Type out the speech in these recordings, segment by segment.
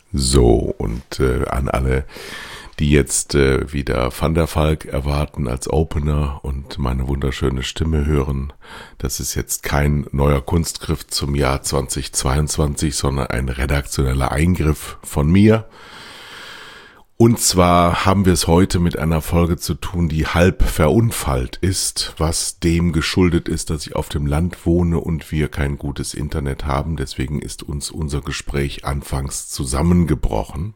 So, und an alle, die jetzt wieder Van der Valk erwarten als Opener und meine wunderschöne Stimme hören, das ist jetzt kein neuer Kunstgriff zum Jahr 2022, sondern ein redaktioneller Eingriff von mir. Und zwar haben wir es heute mit einer Folge zu tun, die halb verunfallt ist, was dem geschuldet ist, dass ich auf dem Land wohne und wir kein gutes Internet haben. Deswegen ist uns unser Gespräch anfangs zusammengebrochen.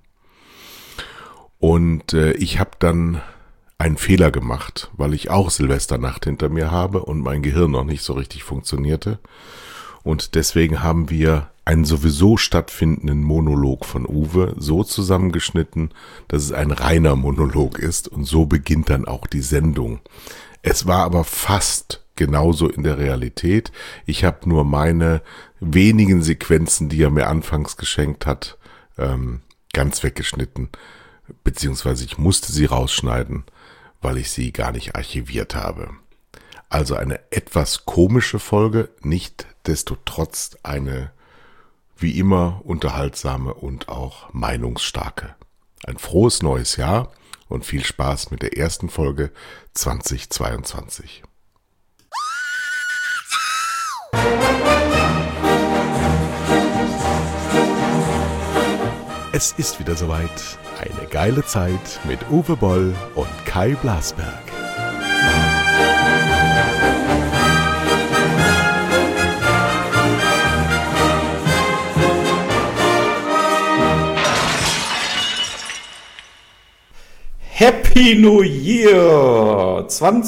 Und ich habe dann einen Fehler gemacht, weil ich auch Silvesternacht hinter mir habe und mein Gehirn noch nicht so richtig funktionierte. Und deswegen haben wir einen sowieso stattfindenden Monolog von Uwe so zusammengeschnitten, dass es ein reiner Monolog ist, und so beginnt dann auch die Sendung. Es war aber fast genauso in der Realität. Ich habe nur meine wenigen Sequenzen, die er mir anfangs geschenkt hat, ganz weggeschnitten, beziehungsweise ich musste sie rausschneiden, weil ich sie gar nicht archiviert habe. Also eine etwas komische Folge, nichtsdestotrotz eine wie immer unterhaltsame und auch meinungsstarke. Ein frohes neues Jahr und viel Spaß mit der ersten Folge 2022. Es ist wieder soweit. Eine geile Zeit mit Uwe Boll und Kai Blasberg. Happy New Year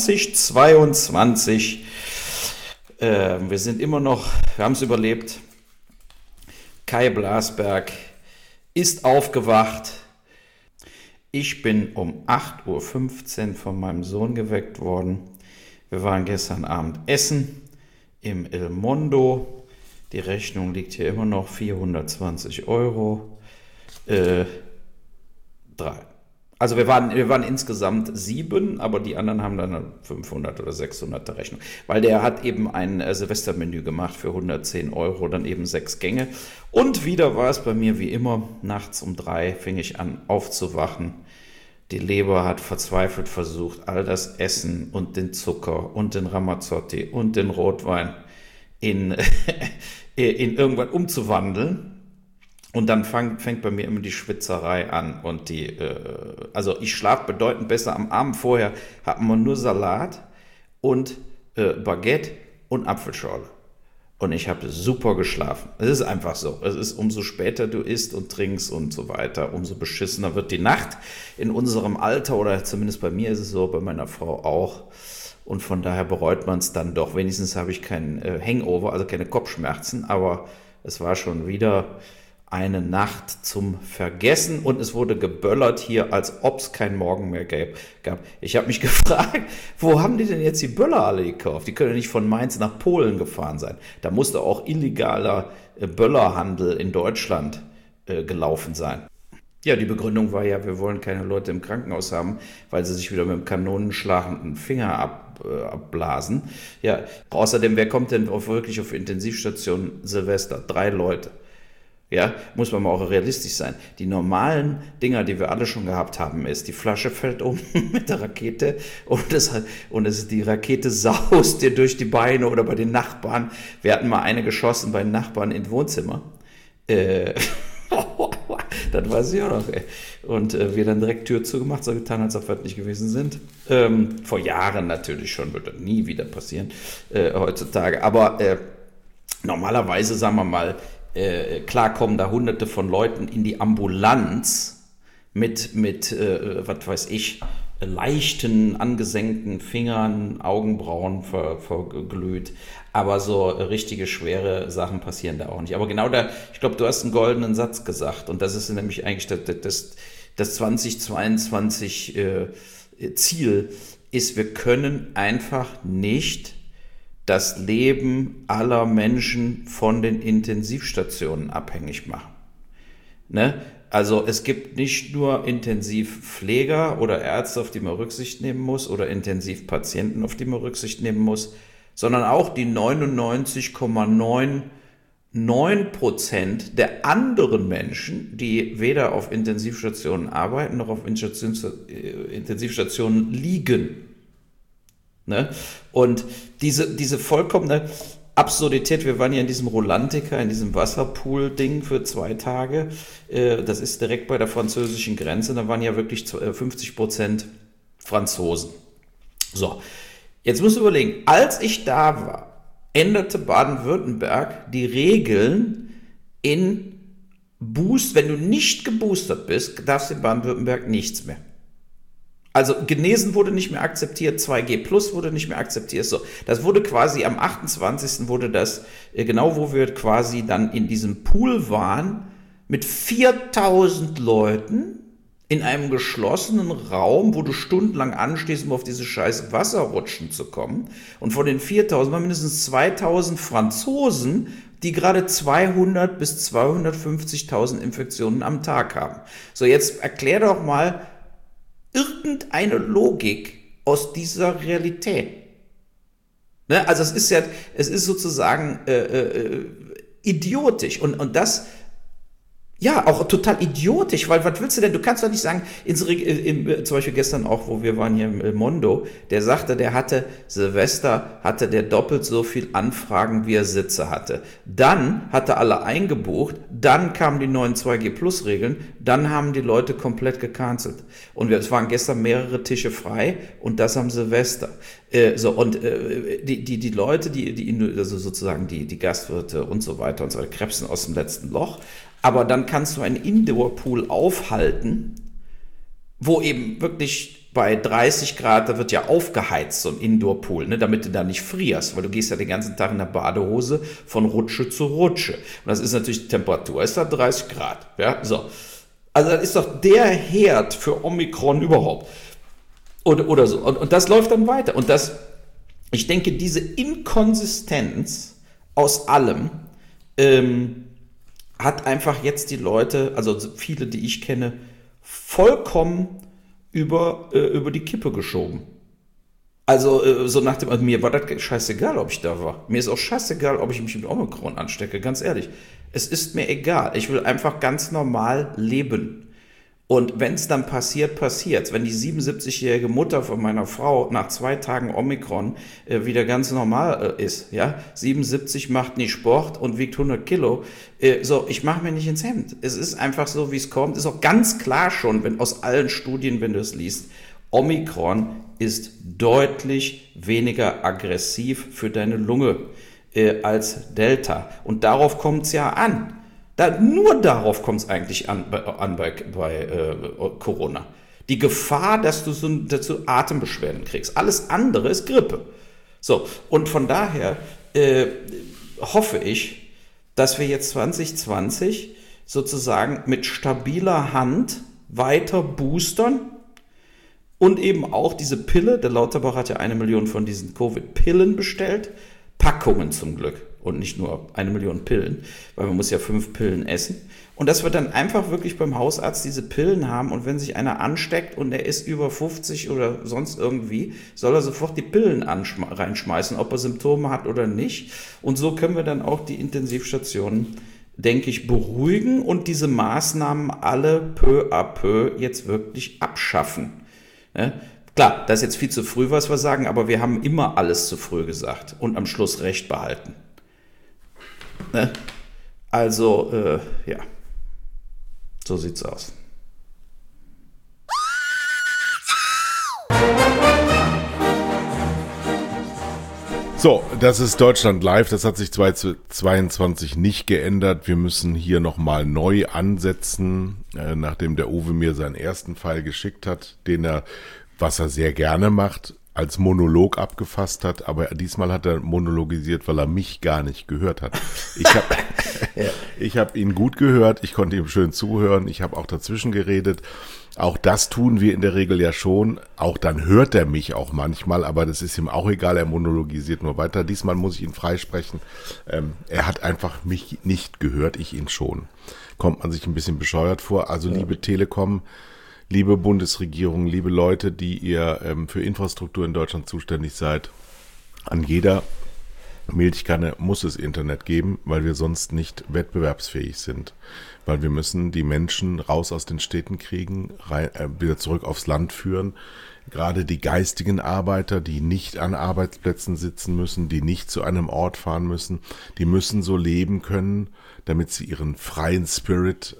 2022. Wir sind immer noch, wir haben es überlebt. Kai Blasberg ist aufgewacht. Ich bin um 8:15 Uhr von meinem Sohn geweckt worden. Wir waren gestern Abend essen im El Mondo. Die Rechnung liegt hier immer noch 420 Euro. Also wir waren insgesamt 7, aber die anderen haben dann 500 oder 600 der Rechnung. Weil der hat eben ein Silvestermenü gemacht für 110 Euro, dann eben 6 Gänge. Und wieder war es bei mir wie immer, nachts um 3 fing ich an aufzuwachen. Die Leber hat verzweifelt versucht, all das Essen und den Zucker und den Ramazzotti und den Rotwein in irgendwann umzuwandeln. Und dann fängt bei mir immer die Schwitzerei an und also ich schlafe bedeutend besser. Am Abend vorher hatten wir nur Salat und Baguette und Apfelschorle. Und ich habe super geschlafen. Es ist einfach so. Es ist, umso später du isst und trinkst und so weiter, umso beschissener wird die Nacht in unserem Alter, oder zumindest bei mir ist es so, bei meiner Frau auch. Und von daher bereut man es dann doch. Wenigstens habe ich keinen Hangover, also keine Kopfschmerzen, aber es war schon wieder eine Nacht zum Vergessen, und es wurde geböllert hier, als ob es kein Morgen mehr gab. Ich habe mich gefragt, wo haben die denn jetzt die Böller alle gekauft? Die können ja nicht von Mainz nach Polen gefahren sein. Da musste auch illegaler Böllerhandel in Deutschland gelaufen sein. Ja, die Begründung war ja, wir wollen keine Leute im Krankenhaus haben, weil sie sich wieder mit dem Kanonenschlag einen Finger abblasen. Ja, außerdem, wer kommt denn wirklich auf Intensivstation Silvester? 3 Leute. Ja, muss man mal auch realistisch sein. Die normalen Dinger, die wir alle schon gehabt haben, ist, die Flasche fällt um mit der Rakete und die Rakete saust dir durch die Beine oder bei den Nachbarn. Wir hatten mal eine geschossen bei den Nachbarn im Wohnzimmer. Das weiß ich auch noch. Ey. Und wir dann direkt Tür zugemacht, so getan, als ob wir nicht gewesen sind. Vor Jahren natürlich schon, wird das nie wieder passieren heutzutage. Aber normalerweise, sagen wir mal, klar kommen da Hunderte von Leuten in die Ambulanz mit was weiß ich, leichten, angesenkten Fingern, Augenbrauen verglüht. Aber so richtige, schwere Sachen passieren da auch nicht. Aber genau da, ich glaube, du hast einen goldenen Satz gesagt. Und das ist nämlich eigentlich das 2022 Ziel ist, wir können einfach nicht das Leben aller Menschen von den Intensivstationen abhängig machen. Ne? Also es gibt nicht nur Intensivpfleger oder Ärzte, auf die man Rücksicht nehmen muss, oder Intensivpatienten, auf die man Rücksicht nehmen muss, sondern auch die 99,9 9% der anderen Menschen, die weder auf Intensivstationen arbeiten noch auf Intensivstationen liegen. Ne? Und diese vollkommene Absurdität, wir waren ja in diesem Rolantica, in diesem Wasserpool-Ding für 2 Tage, das ist direkt bei der französischen Grenze, da waren ja wirklich 50% Franzosen. So, jetzt musst du überlegen, als ich da war, änderte Baden-Württemberg die Regeln in wenn du nicht geboostert bist, darfst du in Baden-Württemberg nichts mehr. Also genesen wurde nicht mehr akzeptiert, 2G Plus wurde nicht mehr akzeptiert. So, das wurde quasi am 28. wurde das, genau wo wir quasi dann in diesem Pool waren, mit 4000 Leuten in einem geschlossenen Raum, wo du stundenlang anstehst, um auf diese scheiß Wasserrutschen zu kommen. Und von den 4000 waren mindestens 2000 Franzosen, die gerade 200 bis 250.000 Infektionen am Tag haben. So, jetzt erklär doch mal irgendeine Logik aus dieser Realität. Ne? Also es ist sozusagen idiotisch und das ja auch total idiotisch, weil was willst du denn? Du kannst doch nicht sagen, zum Beispiel gestern auch, wo wir waren hier im Mondo, der sagte, Silvester hatte der doppelt so viel Anfragen, wie er Sitze hatte. Dann hat er alle eingebucht, dann kamen die neuen 2G-Plus-Regeln, dann haben die Leute komplett gecancelt. Und es waren gestern mehrere Tische frei und das am Silvester. Die Leute, also sozusagen die Gastwirte und so weiter krebsen aus dem letzten Loch. Aber dann kannst du einen Indoor-Pool aufhalten, wo eben wirklich bei 30 Grad, da wird ja aufgeheizt, so ein Indoor-Pool, ne, damit du da nicht frierst, weil du gehst ja den ganzen Tag in der Badehose von Rutsche zu Rutsche. Und das ist natürlich, die Temperatur ist da 30 Grad. Ja, so. Also das ist doch der Herd für Omikron überhaupt. Oder so. Und das läuft dann weiter. Und ich denke, diese Inkonsistenz aus allem, hat einfach jetzt die Leute, also viele, die ich kenne, vollkommen über die Kippe geschoben. Also so nach dem, mir war das scheißegal, ob ich da war. Mir ist auch scheißegal, ob ich mich mit Omikron anstecke, ganz ehrlich. Es ist mir egal. Ich will einfach ganz normal leben. Und wenn es dann passiert, passiert's. Wenn die 77-jährige Mutter von meiner Frau nach 2 Tagen Omikron wieder ganz normal ist, ja, 77, macht nie Sport und wiegt 100 Kilo, ich mache mir nicht ins Hemd. Es ist einfach so, wie es kommt. Ist auch ganz klar schon, wenn aus allen Studien, wenn du es liest, Omikron ist deutlich weniger aggressiv für deine Lunge als Delta. Und darauf kommt's ja an. Nur darauf kommt es eigentlich an bei Corona. Die Gefahr, dass du dazu Atembeschwerden kriegst. Alles andere ist Grippe. So, und von daher hoffe ich, dass wir jetzt 2020 sozusagen mit stabiler Hand weiter boostern und eben auch diese Pille, der Lauterbach hat ja 1 Million von diesen Covid-Pillen bestellt, Packungen zum Glück. Und nicht nur 1 Million Pillen, weil man muss ja 5 Pillen essen. Und dass wir dann einfach wirklich beim Hausarzt diese Pillen haben und wenn sich einer ansteckt und er ist über 50 oder sonst irgendwie, soll er sofort die Pillen reinschmeißen, ob er Symptome hat oder nicht. Und so können wir dann auch die Intensivstationen, denke ich, beruhigen und diese Maßnahmen alle peu à peu jetzt wirklich abschaffen. Ne? Klar, das ist jetzt viel zu früh, was wir sagen, aber wir haben immer alles zu früh gesagt und am Schluss Recht behalten. Ne? Also, ja, so sieht's aus. So, das ist Deutschland Live. Das hat sich 2022 nicht geändert. Wir müssen hier nochmal neu ansetzen, nachdem der Uwe mir seinen ersten Fall geschickt hat, was er sehr gerne macht, als Monolog abgefasst hat, aber diesmal hat er monologisiert, weil er mich gar nicht gehört hat. Ich hab ihn gut gehört, ich konnte ihm schön zuhören, ich habe auch dazwischen geredet. Auch das tun wir in der Regel ja schon. Auch dann hört er mich auch manchmal, aber das ist ihm auch egal, er monologisiert nur weiter. Diesmal muss ich ihn freisprechen. Er hat einfach mich nicht gehört, ich ihn schon. Kommt man sich ein bisschen bescheuert vor. Also liebe Telekom, liebe Bundesregierung, liebe Leute, die ihr für Infrastruktur in Deutschland zuständig seid, an jeder Milchkanne muss es Internet geben, weil wir sonst nicht wettbewerbsfähig sind. Weil wir müssen die Menschen raus aus den Städten kriegen, wieder zurück aufs Land führen. Gerade die geistigen Arbeiter, die nicht an Arbeitsplätzen sitzen müssen, die nicht zu einem Ort fahren müssen, die müssen so leben können, damit sie ihren freien Spirit,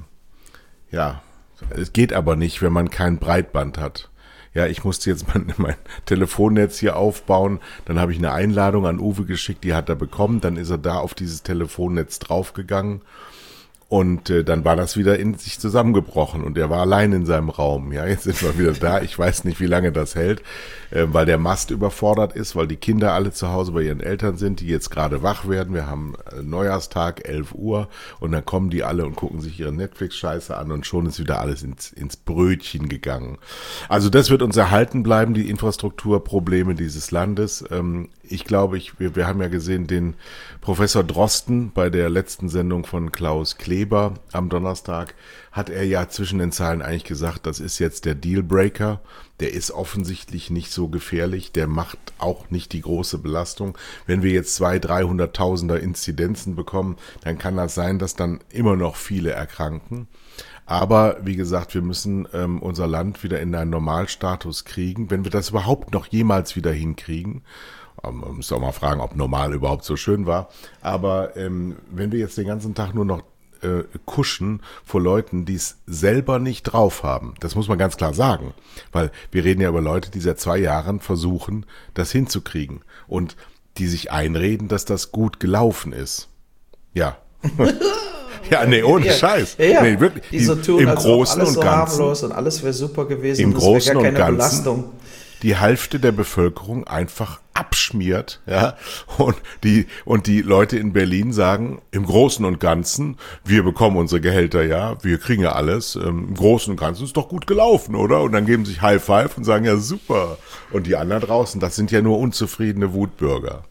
es geht aber nicht, wenn man kein Breitband hat. Ja, ich musste jetzt mein Telefonnetz hier aufbauen, dann habe ich eine Einladung an Uwe geschickt, die hat er bekommen, dann ist er da auf dieses Telefonnetz draufgegangen. Und dann war das wieder in sich zusammengebrochen und er war allein in seinem Raum. Ja, jetzt sind wir wieder da. Ich weiß nicht, wie lange das hält, weil der Mast überfordert ist, weil die Kinder alle zu Hause bei ihren Eltern sind, die jetzt gerade wach werden. Wir haben Neujahrstag, 11 Uhr und dann kommen die alle und gucken sich ihre Netflix-Scheiße an und schon ist wieder alles ins Brötchen gegangen. Also das wird uns erhalten bleiben, die Infrastrukturprobleme dieses Landes. Ich glaube, wir haben ja gesehen, den Professor Drosten bei der letzten Sendung von Klaus Kleber am Donnerstag hat er ja zwischen den Zeilen eigentlich gesagt, das ist jetzt der Dealbreaker, der ist offensichtlich nicht so gefährlich, der macht auch nicht die große Belastung. Wenn wir jetzt 200.000-300.000er Inzidenzen bekommen, dann kann das sein, dass dann immer noch viele erkranken. Aber wie gesagt, wir müssen unser Land wieder in einen Normalstatus kriegen, wenn wir das überhaupt noch jemals wieder hinkriegen. Man muss auch mal fragen, ob normal überhaupt so schön war. Aber wenn wir jetzt den ganzen Tag nur noch kuschen vor Leuten, die es selber nicht drauf haben, das muss man ganz klar sagen. Weil wir reden ja über Leute, die seit 2 Jahren versuchen, das hinzukriegen. Und die sich einreden, dass das gut gelaufen ist. Ja. Ja, nee, ohne Scheiß. Ja. Nee, wirklich. Die so tun, im als Großen alles und so Ganzen, harmlos und alles wäre super gewesen. Im und Großen gar und keine Ganzen Belastung. Die Hälfte der Bevölkerung einfach abschmiert, ja, und die Leute in Berlin sagen, im Großen und Ganzen, wir bekommen unsere Gehälter, ja, wir kriegen ja alles, im Großen und Ganzen ist doch gut gelaufen, oder? Und dann geben sich High Five und sagen, ja, super. Und die anderen draußen, das sind ja nur unzufriedene Wutbürger.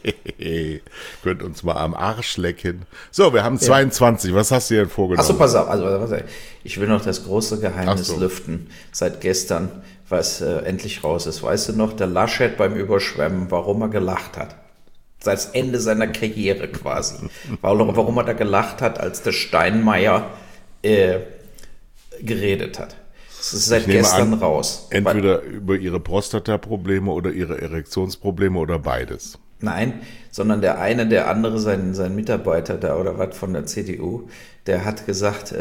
Könnt uns mal am Arsch lecken. So, wir haben 22. Was hast du dir denn vorgenommen? Achso, pass auf. Also, ich will noch das große Geheimnis lüften. Seit gestern, was endlich raus ist. Weißt du noch, der Laschet beim Überschwemmen, warum er gelacht hat? Seit Ende seiner Karriere quasi. Warum er da gelacht hat, als der Steinmeier geredet hat. Das ist seit gestern raus. Entweder über ihre Prostata-Probleme oder ihre Erektionsprobleme oder beides. Nein, sondern der andere, sein Mitarbeiter da oder was von der CDU, der hat gesagt,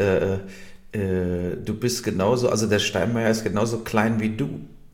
du bist genauso, also der Steinmeier ist genauso klein wie du.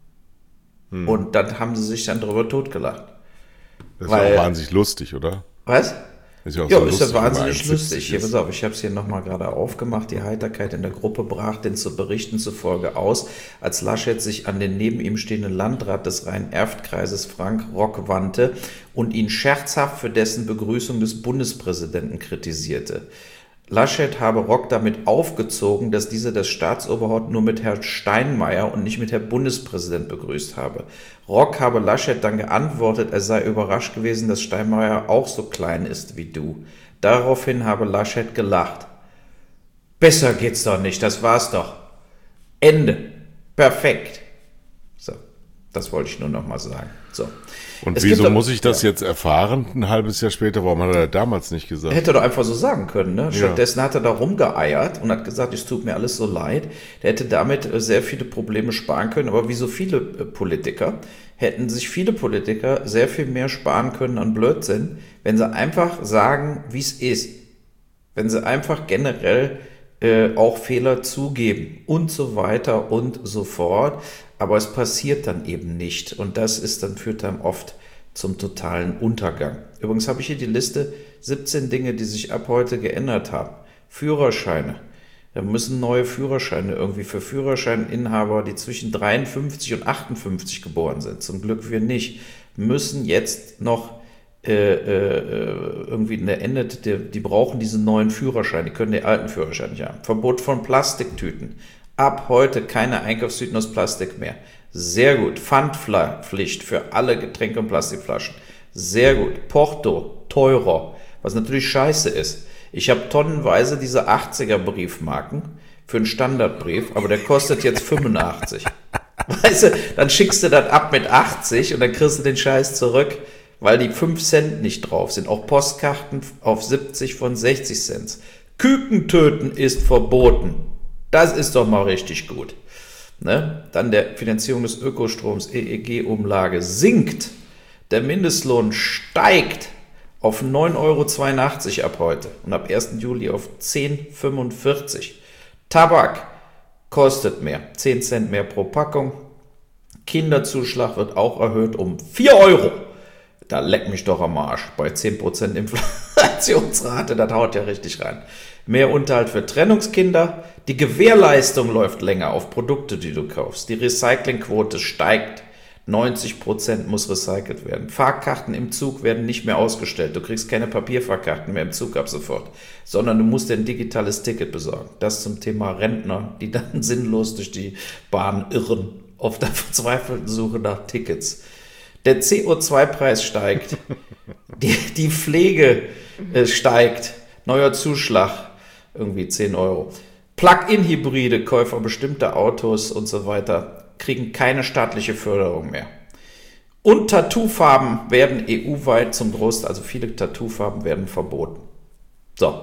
Und dann haben sie sich dann drüber totgelacht. Das ist auch wahnsinnig lustig, oder? Was? Ist ja, auch ja, so ist lustig, ja wahnsinnig lustig. Hier, pass auf, ich habe es hier nochmal gerade aufgemacht. Die Heiterkeit in der Gruppe brach den zu Berichten zufolge aus, als Laschet sich an den neben ihm stehenden Landrat des Rhein-Erft-Kreises Frank Rock wandte und ihn scherzhaft für dessen Begrüßung des Bundespräsidenten kritisierte. Laschet habe Rock damit aufgezogen, dass dieser das Staatsoberhaupt nur mit Herrn Steinmeier und nicht mit Herrn Bundespräsident begrüßt habe. Rock habe Laschet dann geantwortet, er sei überrascht gewesen, dass Steinmeier auch so klein ist wie du. Daraufhin habe Laschet gelacht. Besser geht's doch nicht, das war's doch. Ende. Perfekt. So, das wollte ich nur noch mal sagen. So. Und wieso muss ich das jetzt erfahren, ein halbes Jahr später? Warum hat er damals nicht gesagt? Hätte er doch einfach so sagen können. Ne? Stattdessen hat er da rumgeeiert und hat gesagt, es tut mir alles so leid. Der hätte damit sehr viele Probleme sparen können. Aber wie so viele Politiker, hätten sich viele Politiker sehr viel mehr sparen können an Blödsinn, wenn sie einfach sagen, wie es ist. Wenn sie einfach generell auch Fehler zugeben und so weiter und so fort. Aber es passiert dann eben nicht. Und das führt dann oft zum totalen Untergang. Übrigens habe ich hier die Liste 17 Dinge, die sich ab heute geändert haben. Führerscheine. Da müssen neue Führerscheine irgendwie für Führerscheininhaber, die zwischen 53 und 58 geboren sind. Zum Glück wir nicht. Müssen jetzt noch irgendwie die brauchen diese neuen Führerscheine. Die können den alten Führerschein nicht haben. Verbot von Plastiktüten. Ab heute keine Einkaufstüten aus Plastik mehr. Sehr gut. Pfandpflicht für alle Getränke und Plastikflaschen. Sehr gut. Porto, teurer. Was natürlich scheiße ist. Ich habe tonnenweise diese 80er Briefmarken für einen Standardbrief, aber der kostet jetzt 85. Weißt du, dann schickst du das ab mit 80 und dann kriegst du den Scheiß zurück. weil die 5 Cent nicht drauf sind. Auch Postkarten auf 70 von 60 Cent. Küken töten ist verboten. Das ist doch mal richtig gut. Ne? Dann der Finanzierung des Ökostroms, EEG-Umlage sinkt. Der Mindestlohn steigt auf 9,82 € ab heute und ab 1. Juli auf 10,45 €. Tabak kostet mehr, 10 Cent mehr pro Packung. Kinderzuschlag wird auch erhöht um 4 €. Da leck mich doch am Arsch. Bei 10% Inflationsrate, das haut ja richtig rein. Mehr Unterhalt für Trennungskinder. Die Gewährleistung läuft länger auf Produkte, die du kaufst. Die Recyclingquote steigt. 90% muss recycelt werden. Fahrkarten im Zug werden nicht mehr ausgestellt. Du kriegst keine Papierfahrkarten mehr im Zug ab sofort, sondern du musst dir ein digitales Ticket besorgen. Das zum Thema Rentner, die dann sinnlos durch die Bahn irren, auf der verzweifelten Suche nach Tickets. Der CO2-Preis steigt, die Pflege steigt, neuer Zuschlag, irgendwie 10 €. Plug-in-Hybride, Käufer bestimmter Autos und so weiter kriegen keine staatliche Förderung mehr. Und Tattoofarben werden EU-weit zum Großteil, also viele Tattoofarben werden verboten. So,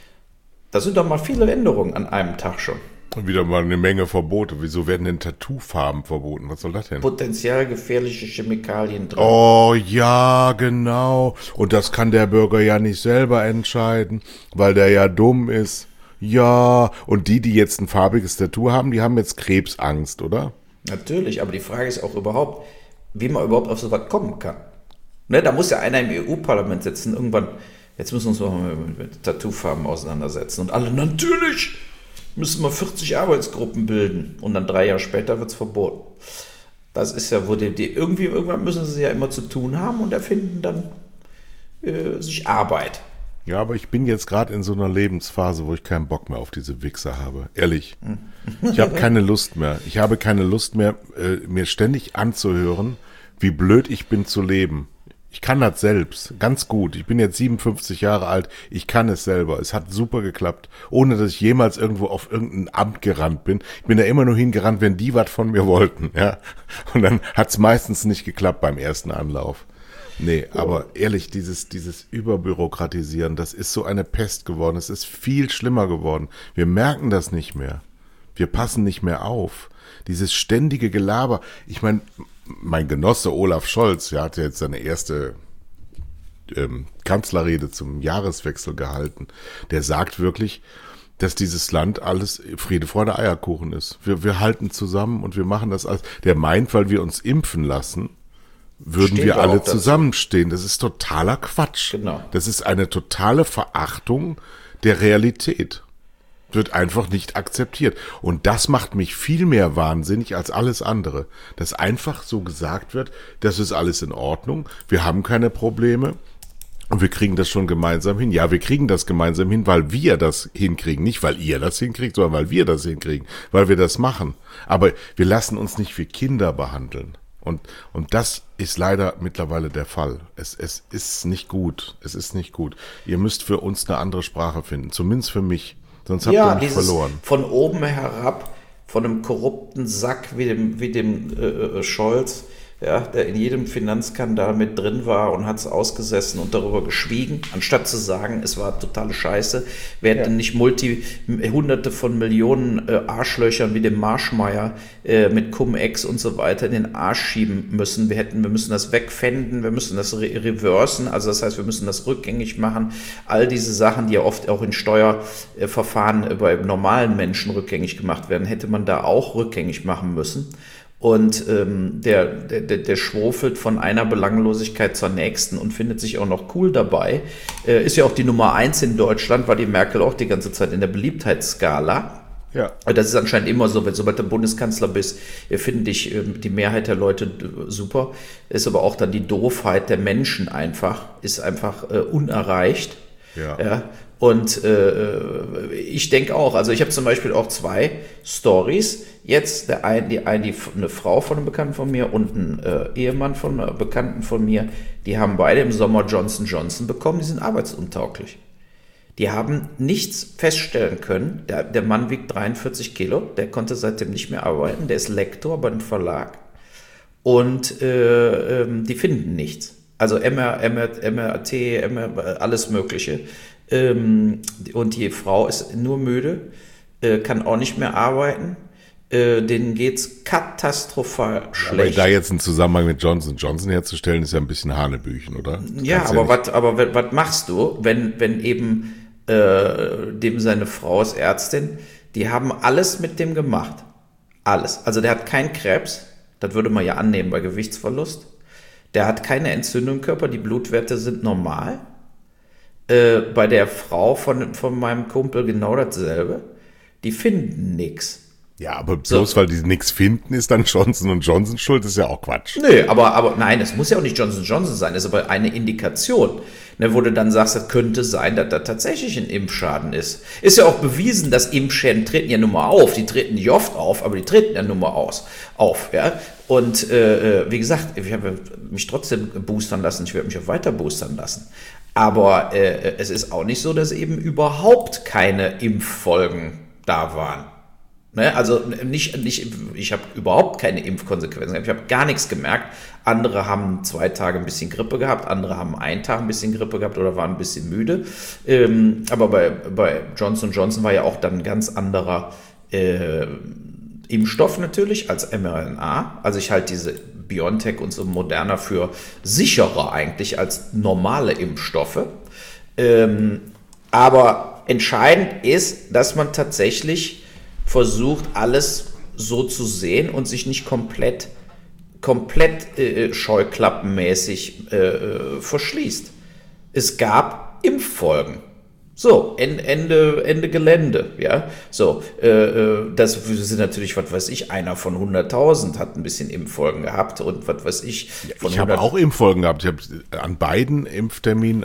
das sind doch mal viele Änderungen an einem Tag schon. Und wieder mal eine Menge Verbote. Wieso werden denn Tattoofarben verboten? Was soll das denn? Potenziell gefährliche Chemikalien drin. Oh ja, genau. Und das kann der Bürger ja nicht selber entscheiden, weil der ja dumm ist. Ja, und die jetzt ein farbiges Tattoo haben, die haben jetzt Krebsangst, oder? Natürlich, aber die Frage ist auch überhaupt, wie man überhaupt auf sowas kommen kann. Ne, da muss ja einer im EU-Parlament sitzen, irgendwann, jetzt müssen wir uns mal mit Tattoofarben auseinandersetzen. Und alle, natürlich müssen wir 40 Arbeitsgruppen bilden. Und dann 3 Jahre später wird es verboten. Das ist ja, wo irgendwann müssen sie ja immer zu tun haben und erfinden dann sich Arbeit. Ja, aber ich bin jetzt gerade in so einer Lebensphase, wo ich keinen Bock mehr auf diese Wichser habe. Ehrlich. Ich habe keine Lust mehr. Ich habe keine Lust mehr, mir ständig anzuhören, wie blöd ich bin zu leben. Ich kann das selbst, ganz gut. Ich bin jetzt 57 Jahre alt, ich kann es selber. Es hat super geklappt, ohne dass ich jemals irgendwo auf irgendein Amt gerannt bin. Ich bin da immer nur hingerannt, wenn die was von mir wollten. Ja. Und dann hat es meistens nicht geklappt beim ersten Anlauf. Nee, aber ehrlich, dieses Überbürokratisieren, das ist so eine Pest geworden. Es ist viel schlimmer geworden. Wir merken das nicht mehr. Wir passen nicht mehr auf. Dieses ständige Gelaber. Ich meine, mein Genosse Olaf Scholz, der hat ja jetzt seine erste Kanzlerrede zum Jahreswechsel gehalten. Der sagt wirklich, dass dieses Land alles Friede, Freude, Eierkuchen ist. Wir halten zusammen und wir machen das alles. Der meint, weil wir uns impfen lassen, würden wir alle zusammenstehen. Das ist totaler Quatsch. Genau. Das ist eine totale Verachtung der Realität. Wird einfach nicht akzeptiert. Und das macht mich viel mehr wahnsinnig als alles andere. Dass einfach so gesagt wird, das ist alles in Ordnung, wir haben keine Probleme und wir kriegen das schon gemeinsam hin. Ja, wir kriegen das gemeinsam hin, weil wir das hinkriegen. Nicht, weil ihr das hinkriegt, sondern weil wir das hinkriegen. Weil wir das machen. Aber wir lassen uns nicht wie Kinder behandeln. Und das ist leider mittlerweile der Fall. Es ist nicht gut. Es ist nicht gut. Ihr müsst für uns eine andere Sprache finden. Zumindest für mich. Sonst habt ihr mich verloren. Von oben herab, von einem korrupten Sack wie dem Scholz, ja, der in jedem Finanzskandal mit drin war und hat es ausgesessen und darüber geschwiegen, anstatt zu sagen, es war totale Scheiße. Wir hätten nicht Hunderte von Millionen Arschlöchern wie dem Marschmeier mit Cum-Ex und so weiter in den Arsch schieben müssen. Wir müssen das wegfänden, wir müssen das reversen, also das heißt, wir müssen das rückgängig machen. All diese Sachen, die ja oft auch in Steuerverfahren bei normalen Menschen rückgängig gemacht werden, hätte man da auch rückgängig machen müssen. Und der schwofelt von einer Belanglosigkeit zur nächsten und findet sich auch noch cool dabei. Ist ja auch die Nummer 1 in Deutschland, war die Merkel auch die ganze Zeit in der Beliebtheitsskala. Ja. Das ist anscheinend immer so, wenn sobald du Bundeskanzler bist, finden dich die Mehrheit der Leute super. Ist aber auch dann die Doofheit der Menschen ist einfach unerreicht. Ja. Und ich denke auch, also ich habe zum Beispiel auch 2 Stories. Jetzt eine Frau von einem Bekannten von mir und ein Ehemann von einem Bekannten von mir, die haben beide im Sommer Johnson & Johnson bekommen, die sind arbeitsuntauglich. Die haben nichts feststellen können. Der Mann wiegt 43 Kilo, der konnte seitdem nicht mehr arbeiten, der ist Lektor bei einem Verlag und die finden nichts. Also MRT, alles Mögliche. Und die Frau ist nur müde, kann auch nicht mehr arbeiten. Denen geht's katastrophal schlecht. Aber da jetzt einen Zusammenhang mit Johnson Johnson herzustellen, ist ja ein bisschen Hanebüchen, oder? Ja, aber was machst du, wenn eben dem seine Frau ist Ärztin, die haben alles mit dem gemacht. Alles. Also der hat keinen Krebs, das würde man ja annehmen bei Gewichtsverlust. Der hat keine Entzündung im Körper, die Blutwerte sind normal. Bei der Frau von meinem Kumpel genau dasselbe. Die finden nichts. Ja, aber bloß weil die nichts finden, ist dann Johnson & Johnson schuld, ist ja auch Quatsch. Nö, aber nein, es muss ja auch nicht Johnson & Johnson sein, das ist aber eine Indikation, ne, wo du dann sagst, das könnte sein, dass da tatsächlich ein Impfschaden ist. Ist ja auch bewiesen, dass Impfschäden treten ja nun mal auf, die treten nicht oft auf, aber die treten ja nun mal auf, ja. Und wie gesagt, ich habe mich trotzdem boostern lassen, ich werde mich auch weiter boostern lassen. Aber es ist auch nicht so, dass eben überhaupt keine Impffolgen da waren. Ne, also ich habe überhaupt keine Impfkonsequenzen gehabt. Ich habe gar nichts gemerkt. Andere haben 2 Tage ein bisschen Grippe gehabt, andere haben 1 Tag ein bisschen Grippe gehabt oder waren ein bisschen müde. Aber bei Johnson Johnson war ja auch dann ein ganz anderer Impfstoff natürlich als mRNA. Also ich halte diese BioNTech und so Moderna für sicherer eigentlich als normale Impfstoffe. Aber entscheidend ist, dass man tatsächlich versucht, alles so zu sehen und sich nicht komplett scheuklappenmäßig verschließt. Es gab Impffolgen. So, Ende Gelände, ja. So, das sind natürlich, was weiß ich, einer von 100.000 hat ein bisschen Impffolgen gehabt und was weiß ich. Ich habe auch Impffolgen gehabt. Ich habe an beiden Impfterminen,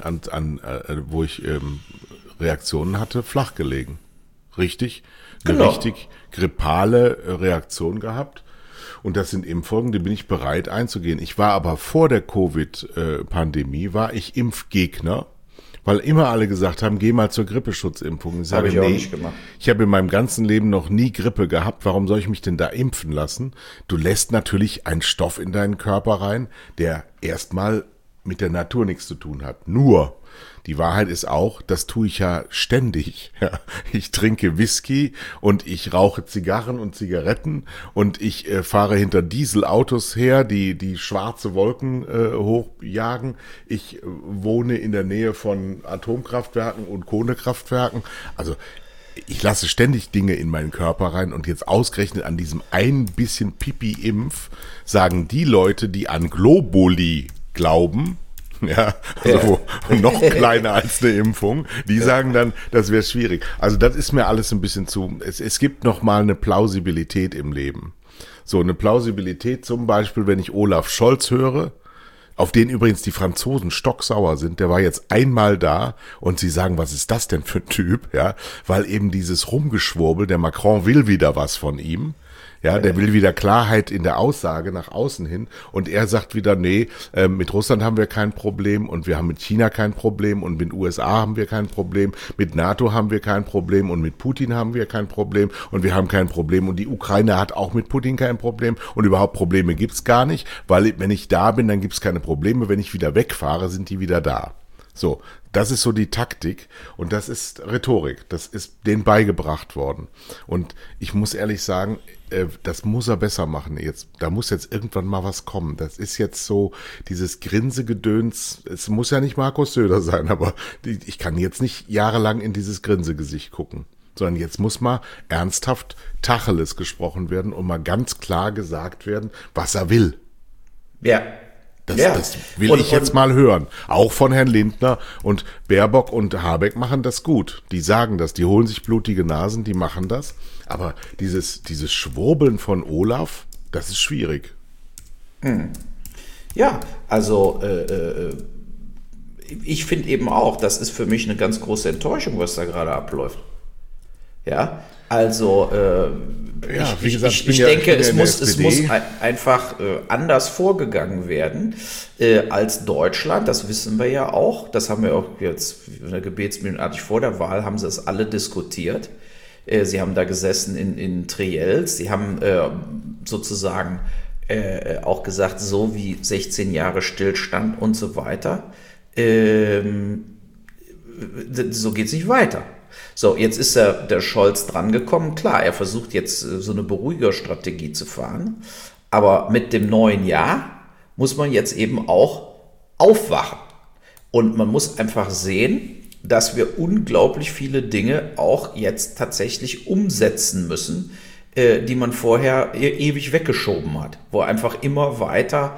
wo ich Reaktionen hatte, flach gelegen. Richtig? Eine richtig grippale Reaktion gehabt. Und das sind Impffolgen, die bin ich bereit einzugehen. Ich war aber vor der Covid-Pandemie, war ich Impfgegner, weil immer alle gesagt haben, geh mal zur Grippeschutzimpfung. Ich sage, auch nicht gemacht. Ich habe in meinem ganzen Leben noch nie Grippe gehabt. Warum soll ich mich denn da impfen lassen? Du lässt natürlich einen Stoff in deinen Körper rein, der erstmal mit der Natur nichts zu tun hat. Nur, die Wahrheit ist auch, das tue ich ja ständig. Ja, ich trinke Whisky und ich rauche Zigarren und Zigaretten und ich fahre hinter Dieselautos her, die schwarze Wolken hochjagen. Ich wohne in der Nähe von Atomkraftwerken und Kohlekraftwerken. Also ich lasse ständig Dinge in meinen Körper rein und jetzt ausgerechnet an diesem ein bisschen Pipi-Impf sagen die Leute, die an Globuli glauben, ja, also noch kleiner als eine Impfung, die sagen dann, das wäre schwierig. Also das ist mir alles ein bisschen es gibt noch mal eine Plausibilität im Leben. So eine Plausibilität zum Beispiel, wenn ich Olaf Scholz höre, auf den übrigens die Franzosen stocksauer sind, der war jetzt einmal da und sie sagen, was ist das denn für ein Typ, ja, weil eben dieses Rumgeschwurbel, der Macron will wieder was von ihm. Ja, der will wieder Klarheit in der Aussage nach außen hin und er sagt wieder, nee, mit Russland haben wir kein Problem und wir haben mit China kein Problem und mit USA haben wir kein Problem, mit NATO haben wir kein Problem und mit Putin haben wir kein Problem und wir haben kein Problem und die Ukraine hat auch mit Putin kein Problem und überhaupt Probleme gibt's gar nicht, weil wenn ich da bin, dann gibt's keine Probleme, wenn ich wieder wegfahre, sind die wieder da. So, das ist so die Taktik und das ist Rhetorik, das ist denen beigebracht worden. Und ich muss ehrlich sagen, das muss er besser machen jetzt. Da muss jetzt irgendwann mal was kommen. Das ist jetzt so dieses Grinsegedöns, es muss ja nicht Markus Söder sein, aber ich kann jetzt nicht jahrelang in dieses Grinsegesicht gucken, sondern jetzt muss mal ernsthaft Tacheles gesprochen werden und mal ganz klar gesagt werden, was er will. Ja. Das will ich jetzt mal hören. Auch von Herrn Lindner und Baerbock und Habeck machen das gut. Die sagen das, die holen sich blutige Nasen, die machen das. Aber dieses Schwurbeln von Olaf, das ist schwierig. Ja, also ich finde eben auch, das ist für mich eine ganz große Enttäuschung, was da gerade abläuft. Ja, also ich denke, es muss einfach anders vorgegangen werden als Deutschland. Das wissen wir ja auch. Das haben wir auch jetzt gebetsmühlenartig vor der Wahl, haben sie es alle diskutiert. Sie haben da gesessen in Triels. Sie haben sozusagen auch gesagt, so wie 16 Jahre Stillstand und so weiter, so geht es nicht weiter. So, jetzt ist der Scholz drangekommen. Klar, er versucht jetzt so eine Beruhigerstrategie zu fahren, aber mit dem neuen Jahr muss man jetzt eben auch aufwachen. Und man muss einfach sehen, dass wir unglaublich viele Dinge auch jetzt tatsächlich umsetzen müssen, die man vorher ewig weggeschoben hat, wo einfach immer weiter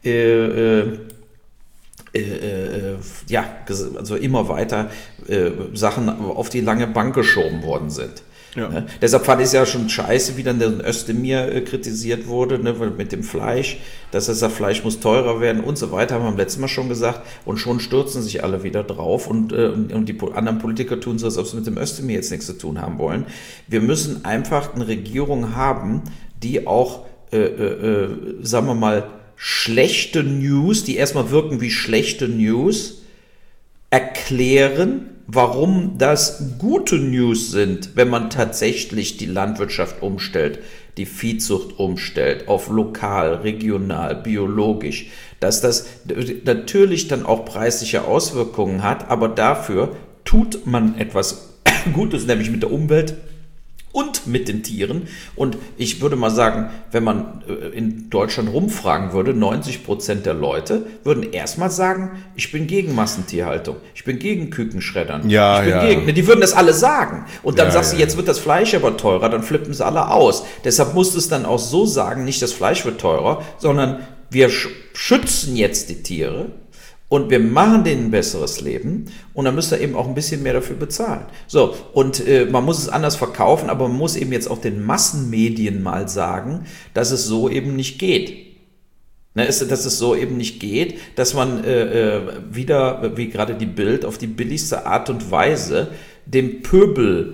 also immer weiter Sachen auf die lange Bank geschoben worden sind. Ja. Ne? Deshalb fand ich es ja schon scheiße, wie dann der Özdemir kritisiert wurde, ne, mit dem Fleisch, dass er sagt, Fleisch muss teurer werden und so weiter, haben wir am letzten Mal schon gesagt, und schon stürzen sich alle wieder drauf und die anderen Politiker tun so, als ob sie mit dem Özdemir jetzt nichts zu tun haben wollen. Wir müssen einfach eine Regierung haben, die auch, sagen wir mal, schlechte News, die erstmal wirken wie schlechte News, erklären, warum das gute News sind, wenn man tatsächlich die Landwirtschaft umstellt, die Viehzucht umstellt, auf lokal, regional, biologisch, dass das natürlich dann auch preisliche Auswirkungen hat, aber dafür tut man etwas Gutes, nämlich mit der Umwelt und mit den Tieren. Und ich würde mal sagen, wenn man in Deutschland rumfragen würde, 90% der Leute würden erstmal sagen, ich bin gegen Massentierhaltung, ich bin gegen Kükenschreddern, ich bin gegen. Die würden das alle sagen. Und dann sagst du, jetzt wird das Fleisch aber teurer, dann flippen sie alle aus. Deshalb musst du es dann auch so sagen, nicht das Fleisch wird teurer, sondern wir schützen jetzt die Tiere. Und wir machen denen ein besseres Leben und dann müsst ihr eben auch ein bisschen mehr dafür bezahlen. So, und man muss es anders verkaufen, aber man muss eben jetzt auch den Massenmedien mal sagen, dass es so eben nicht geht. Dass es so eben nicht geht, dass man wieder, wie gerade die Bild, auf die billigste Art und Weise dem Pöbel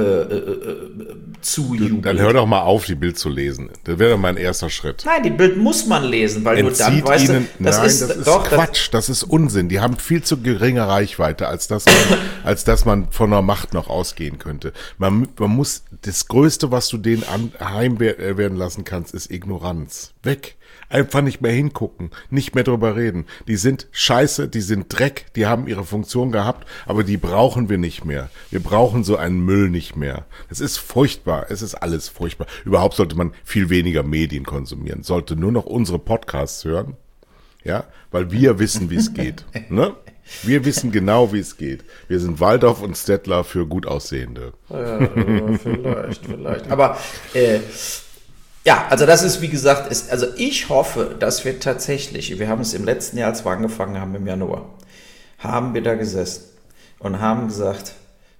zujubelt. Dann hör doch mal auf, die Bild zu lesen. Das wäre doch mein erster Schritt. Nein, die Bild muss man lesen, weil nur dann weißt du, das ist Quatsch, das ist Unsinn. Die haben viel zu geringe Reichweite, als dass man von der Macht noch ausgehen könnte. Man muss, das Größte, was du denen heim werden lassen kannst, ist Ignoranz. Weg. Einfach nicht mehr hingucken, nicht mehr drüber reden. Die sind scheiße, die sind Dreck, die haben ihre Funktion gehabt, aber die brauchen wir nicht mehr. Wir brauchen so einen Müll nicht mehr. Es ist furchtbar, es ist alles furchtbar. Überhaupt sollte man viel weniger Medien konsumieren, sollte nur noch unsere Podcasts hören, ja, weil wir wissen, wie es geht, ne? Wir wissen genau, wie es geht. Wir sind Waldorf und Stettler für gut Aussehende. Ja, vielleicht. Aber ja, also das ist, wie gesagt, also ich hoffe, dass wir tatsächlich, wir haben es im letzten Jahr, als wir angefangen haben im Januar, haben wir da gesessen und haben gesagt,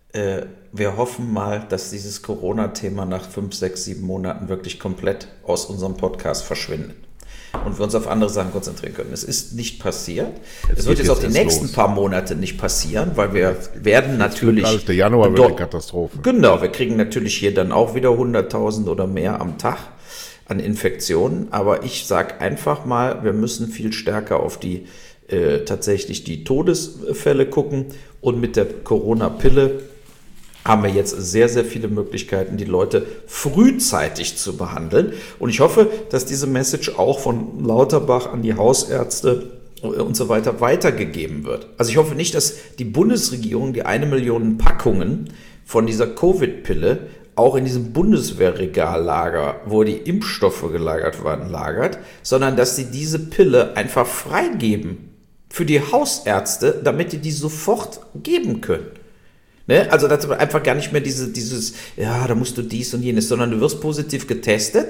wir hoffen mal, dass dieses Corona-Thema nach 5, 6, 7 Monaten wirklich komplett aus unserem Podcast verschwindet und wir uns auf andere Sachen konzentrieren können. Es ist nicht passiert. Es wird jetzt auch die nächsten paar Monate nicht passieren, weil wir werden natürlich... Der Januar wird eine Katastrophe. Genau, wir kriegen natürlich hier dann auch wieder 100.000 oder mehr am Tag an Infektionen, aber ich sage einfach mal, wir müssen viel stärker auf die tatsächlich die Todesfälle gucken und mit der Corona-Pille haben wir jetzt sehr, sehr viele Möglichkeiten, die Leute frühzeitig zu behandeln und ich hoffe, dass diese Message auch von Lauterbach an die Hausärzte und so weiter weitergegeben wird. Also ich hoffe nicht, dass die Bundesregierung die 1 Million Packungen von dieser Covid-Pille auch in diesem Bundeswehrregallager, wo die Impfstoffe gelagert waren, lagert, sondern dass sie diese Pille einfach freigeben für die Hausärzte, damit die sofort geben können. Ne? Also dass einfach gar nicht mehr dieses, ja, da musst du dies und jenes, sondern du wirst positiv getestet,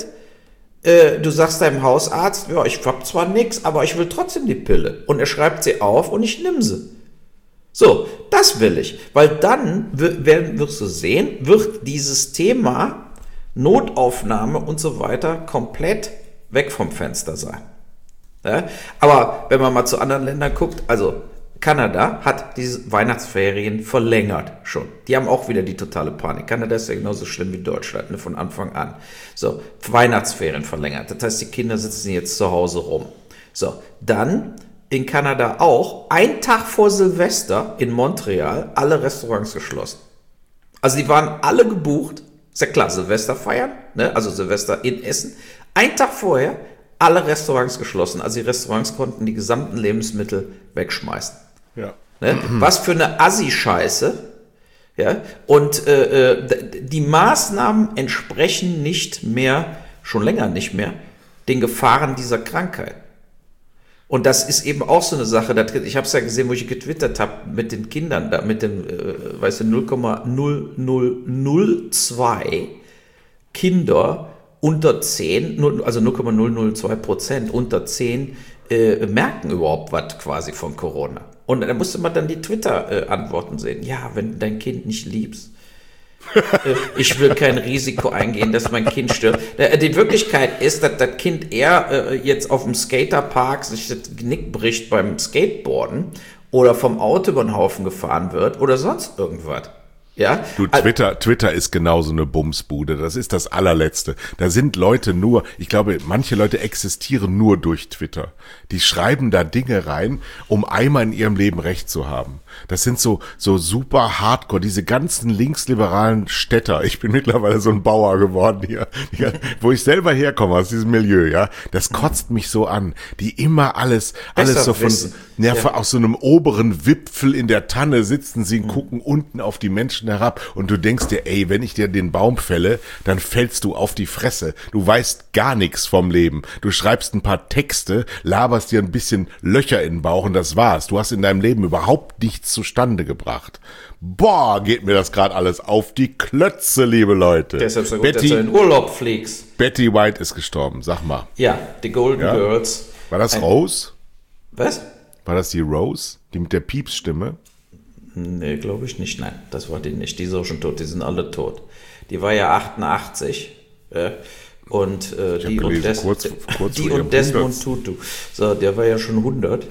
du sagst deinem Hausarzt, ja, ich hab zwar nichts, aber ich will trotzdem die Pille. Und er schreibt sie auf und ich nimm sie. So, das will ich, weil dann wirst du sehen, wird dieses Thema Notaufnahme und so weiter komplett weg vom Fenster sein. Ja? Aber wenn man mal zu anderen Ländern guckt, also Kanada hat diese Weihnachtsferien verlängert schon. Die haben auch wieder die totale Panik. Kanada ist ja genauso schlimm wie Deutschland, ne, von Anfang an. So, Weihnachtsferien verlängert. Das heißt, die Kinder sitzen jetzt zu Hause rum. So, dann in Kanada auch, ein Tag vor Silvester in Montreal, alle Restaurants geschlossen. Also die waren alle gebucht, ist ja klar, Silvester feiern, ne? Also Silvester in Essen. Ein Tag vorher, alle Restaurants geschlossen. Also die Restaurants konnten die gesamten Lebensmittel wegschmeißen. Ja. Ne? Was für eine Assi-Scheiße. Ja? Und die Maßnahmen entsprechen nicht mehr, schon länger nicht mehr, den Gefahren dieser Krankheit. Und das ist eben auch so eine Sache, ich habe es ja gesehen, wo ich getwittert habe, mit den Kindern, da mit dem, 0,0002 Kinder unter 10, also 0,002% unter 10 merken überhaupt was quasi von Corona. Und da musste man dann die Twitter-Antworten sehen. Ja, wenn du dein Kind nicht liebst, ich will kein Risiko eingehen, dass mein Kind stirbt. Die Wirklichkeit ist, dass das Kind eher jetzt auf dem Skaterpark sich das Genick bricht beim Skateboarden oder vom Auto über den Haufen gefahren wird oder sonst irgendwas. Ja? Du, Twitter ist genauso eine Bumsbude. Das ist das allerletzte. Da sind Leute nur, ich glaube, manche Leute existieren nur durch Twitter. Die schreiben da Dinge rein, um einmal in ihrem Leben Recht zu haben. Das sind so super hardcore, diese ganzen linksliberalen Städter. Ich bin mittlerweile so ein Bauer geworden hier, wo ich selber herkomme aus diesem Milieu, ja. Das kotzt mich so an. Die immer alles so von, aus so einem oberen Wipfel in der Tanne sitzen sie und gucken unten auf die Menschen herab und du denkst dir, ey, wenn ich dir den Baum fälle, dann fällst du auf die Fresse. Du weißt gar nichts vom Leben. Du schreibst ein paar Texte, laberst dir ein bisschen Löcher in den Bauch und das war's. Du hast in deinem Leben überhaupt nichts zustande gebracht. Boah, geht mir das gerade alles auf die Klötze, liebe Leute. Deshalb so gut, dass du in Urlaub fliegst. Betty White ist gestorben, sag mal. Ja, die Golden Girls. War das Rose? Was? War das die Rose? Die mit der Piepsstimme? Nee, glaube ich nicht. Nein, das war die nicht. Die ist auch schon tot. Die sind alle tot. Die war ja 88. Und die und Desmond Tutu. So, der war ja schon 100.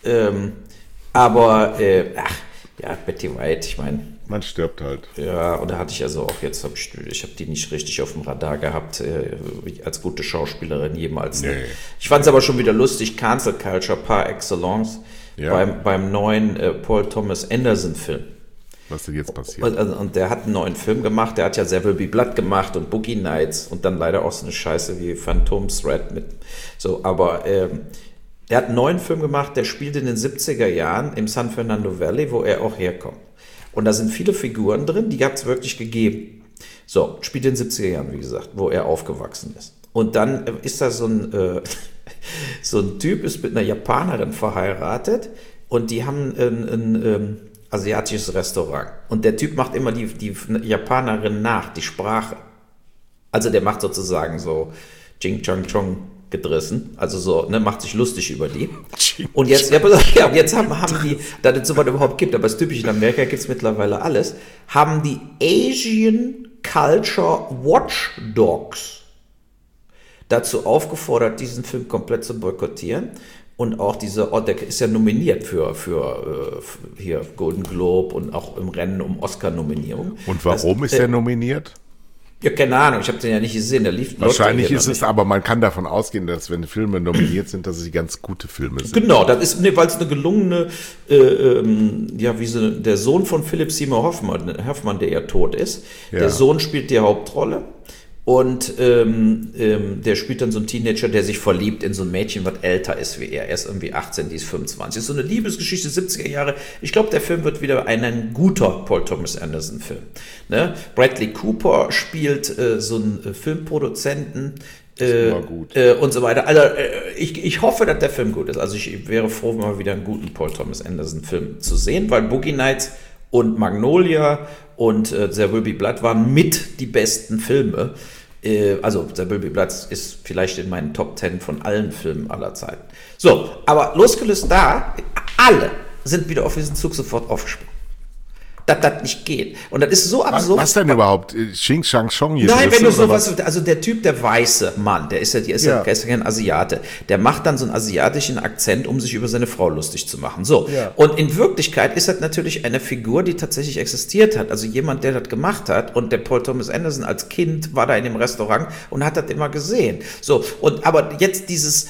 Aber, Betty White, ich meine. Man stirbt halt. Ja, und da hatte ich also auch jetzt, ich habe die nicht richtig auf dem Radar gehabt, als gute Schauspielerin jemals. Nee. Ich fand es aber schon wieder lustig, Cancel Culture par excellence, beim neuen Paul Thomas Anderson Film. Was denn jetzt passiert? Und der hat einen neuen Film gemacht, der hat ja There Will Be Blood gemacht und Boogie Nights und dann leider auch so eine Scheiße wie Phantom Thread mit, so, aber, der hat einen neuen Film gemacht, der spielt in den 70er Jahren im San Fernando Valley, wo er auch herkommt. Und da sind viele Figuren drin, die hat es wirklich gegeben. So, spielt in den 70er Jahren, wie gesagt, wo er aufgewachsen ist. Und dann ist da so ein Typ, ist mit einer Japanerin verheiratet und die haben ein asiatisches Restaurant. Und der Typ macht immer die Japanerin nach, die Sprache. Also der macht sozusagen so Jing Chong Chong gedrissen, also so, ne, macht sich lustig über die. Und jetzt, jetzt haben die, da es sowas überhaupt gibt, aber das typisch in Amerika gibt es mittlerweile alles, haben die Asian Culture Watchdogs dazu aufgefordert, diesen Film komplett zu boykottieren. Und auch der ist ja nominiert für hier Golden Globe und auch im Rennen um Oscar-Nominierung. Und warum ist er nominiert? Ja, keine Ahnung, ich habe den ja nicht gesehen, der lief. Wahrscheinlich ist es, aber man kann davon ausgehen, dass wenn Filme nominiert sind, dass es ganz gute Filme sind. Genau, das ist, weil es eine gelungene, der Sohn von Philip Seymour Hoffman, der ja tot ist, der Sohn spielt die Hauptrolle. Und der spielt dann so einen Teenager, der sich verliebt in so ein Mädchen, was älter ist wie er. Er ist irgendwie 18, die ist 25. Das ist so eine Liebesgeschichte 70er Jahre. Ich glaube, der Film wird wieder ein guter Paul Thomas Anderson Film. Ne? Bradley Cooper spielt so einen Filmproduzenten und so weiter. Also ich hoffe, dass der Film gut ist. Also ich wäre froh, mal wieder einen guten Paul Thomas Anderson Film zu sehen, weil Boogie Nights und Magnolia und There Will Be Blood waren mit die besten Filme. Also There Will Be Blood ist vielleicht in meinen Top 10 von allen Filmen aller Zeiten. So, aber losgelöst da, alle sind wieder auf diesen Zug sofort aufgesprungen. Dass das nicht geht. Und das ist so absurd. Was denn überhaupt? Xing Shang Chong hier? Nein, wenn du sowas, also der Typ, der weiße Mann, der ist ja kein Asiate, der macht dann so einen asiatischen Akzent, um sich über seine Frau lustig zu machen. So. Ja. Und in Wirklichkeit ist das natürlich eine Figur, die tatsächlich existiert hat. Also jemand, der das gemacht hat. Und der Paul Thomas Anderson als Kind war da in dem Restaurant und hat das immer gesehen. So. Und, aber jetzt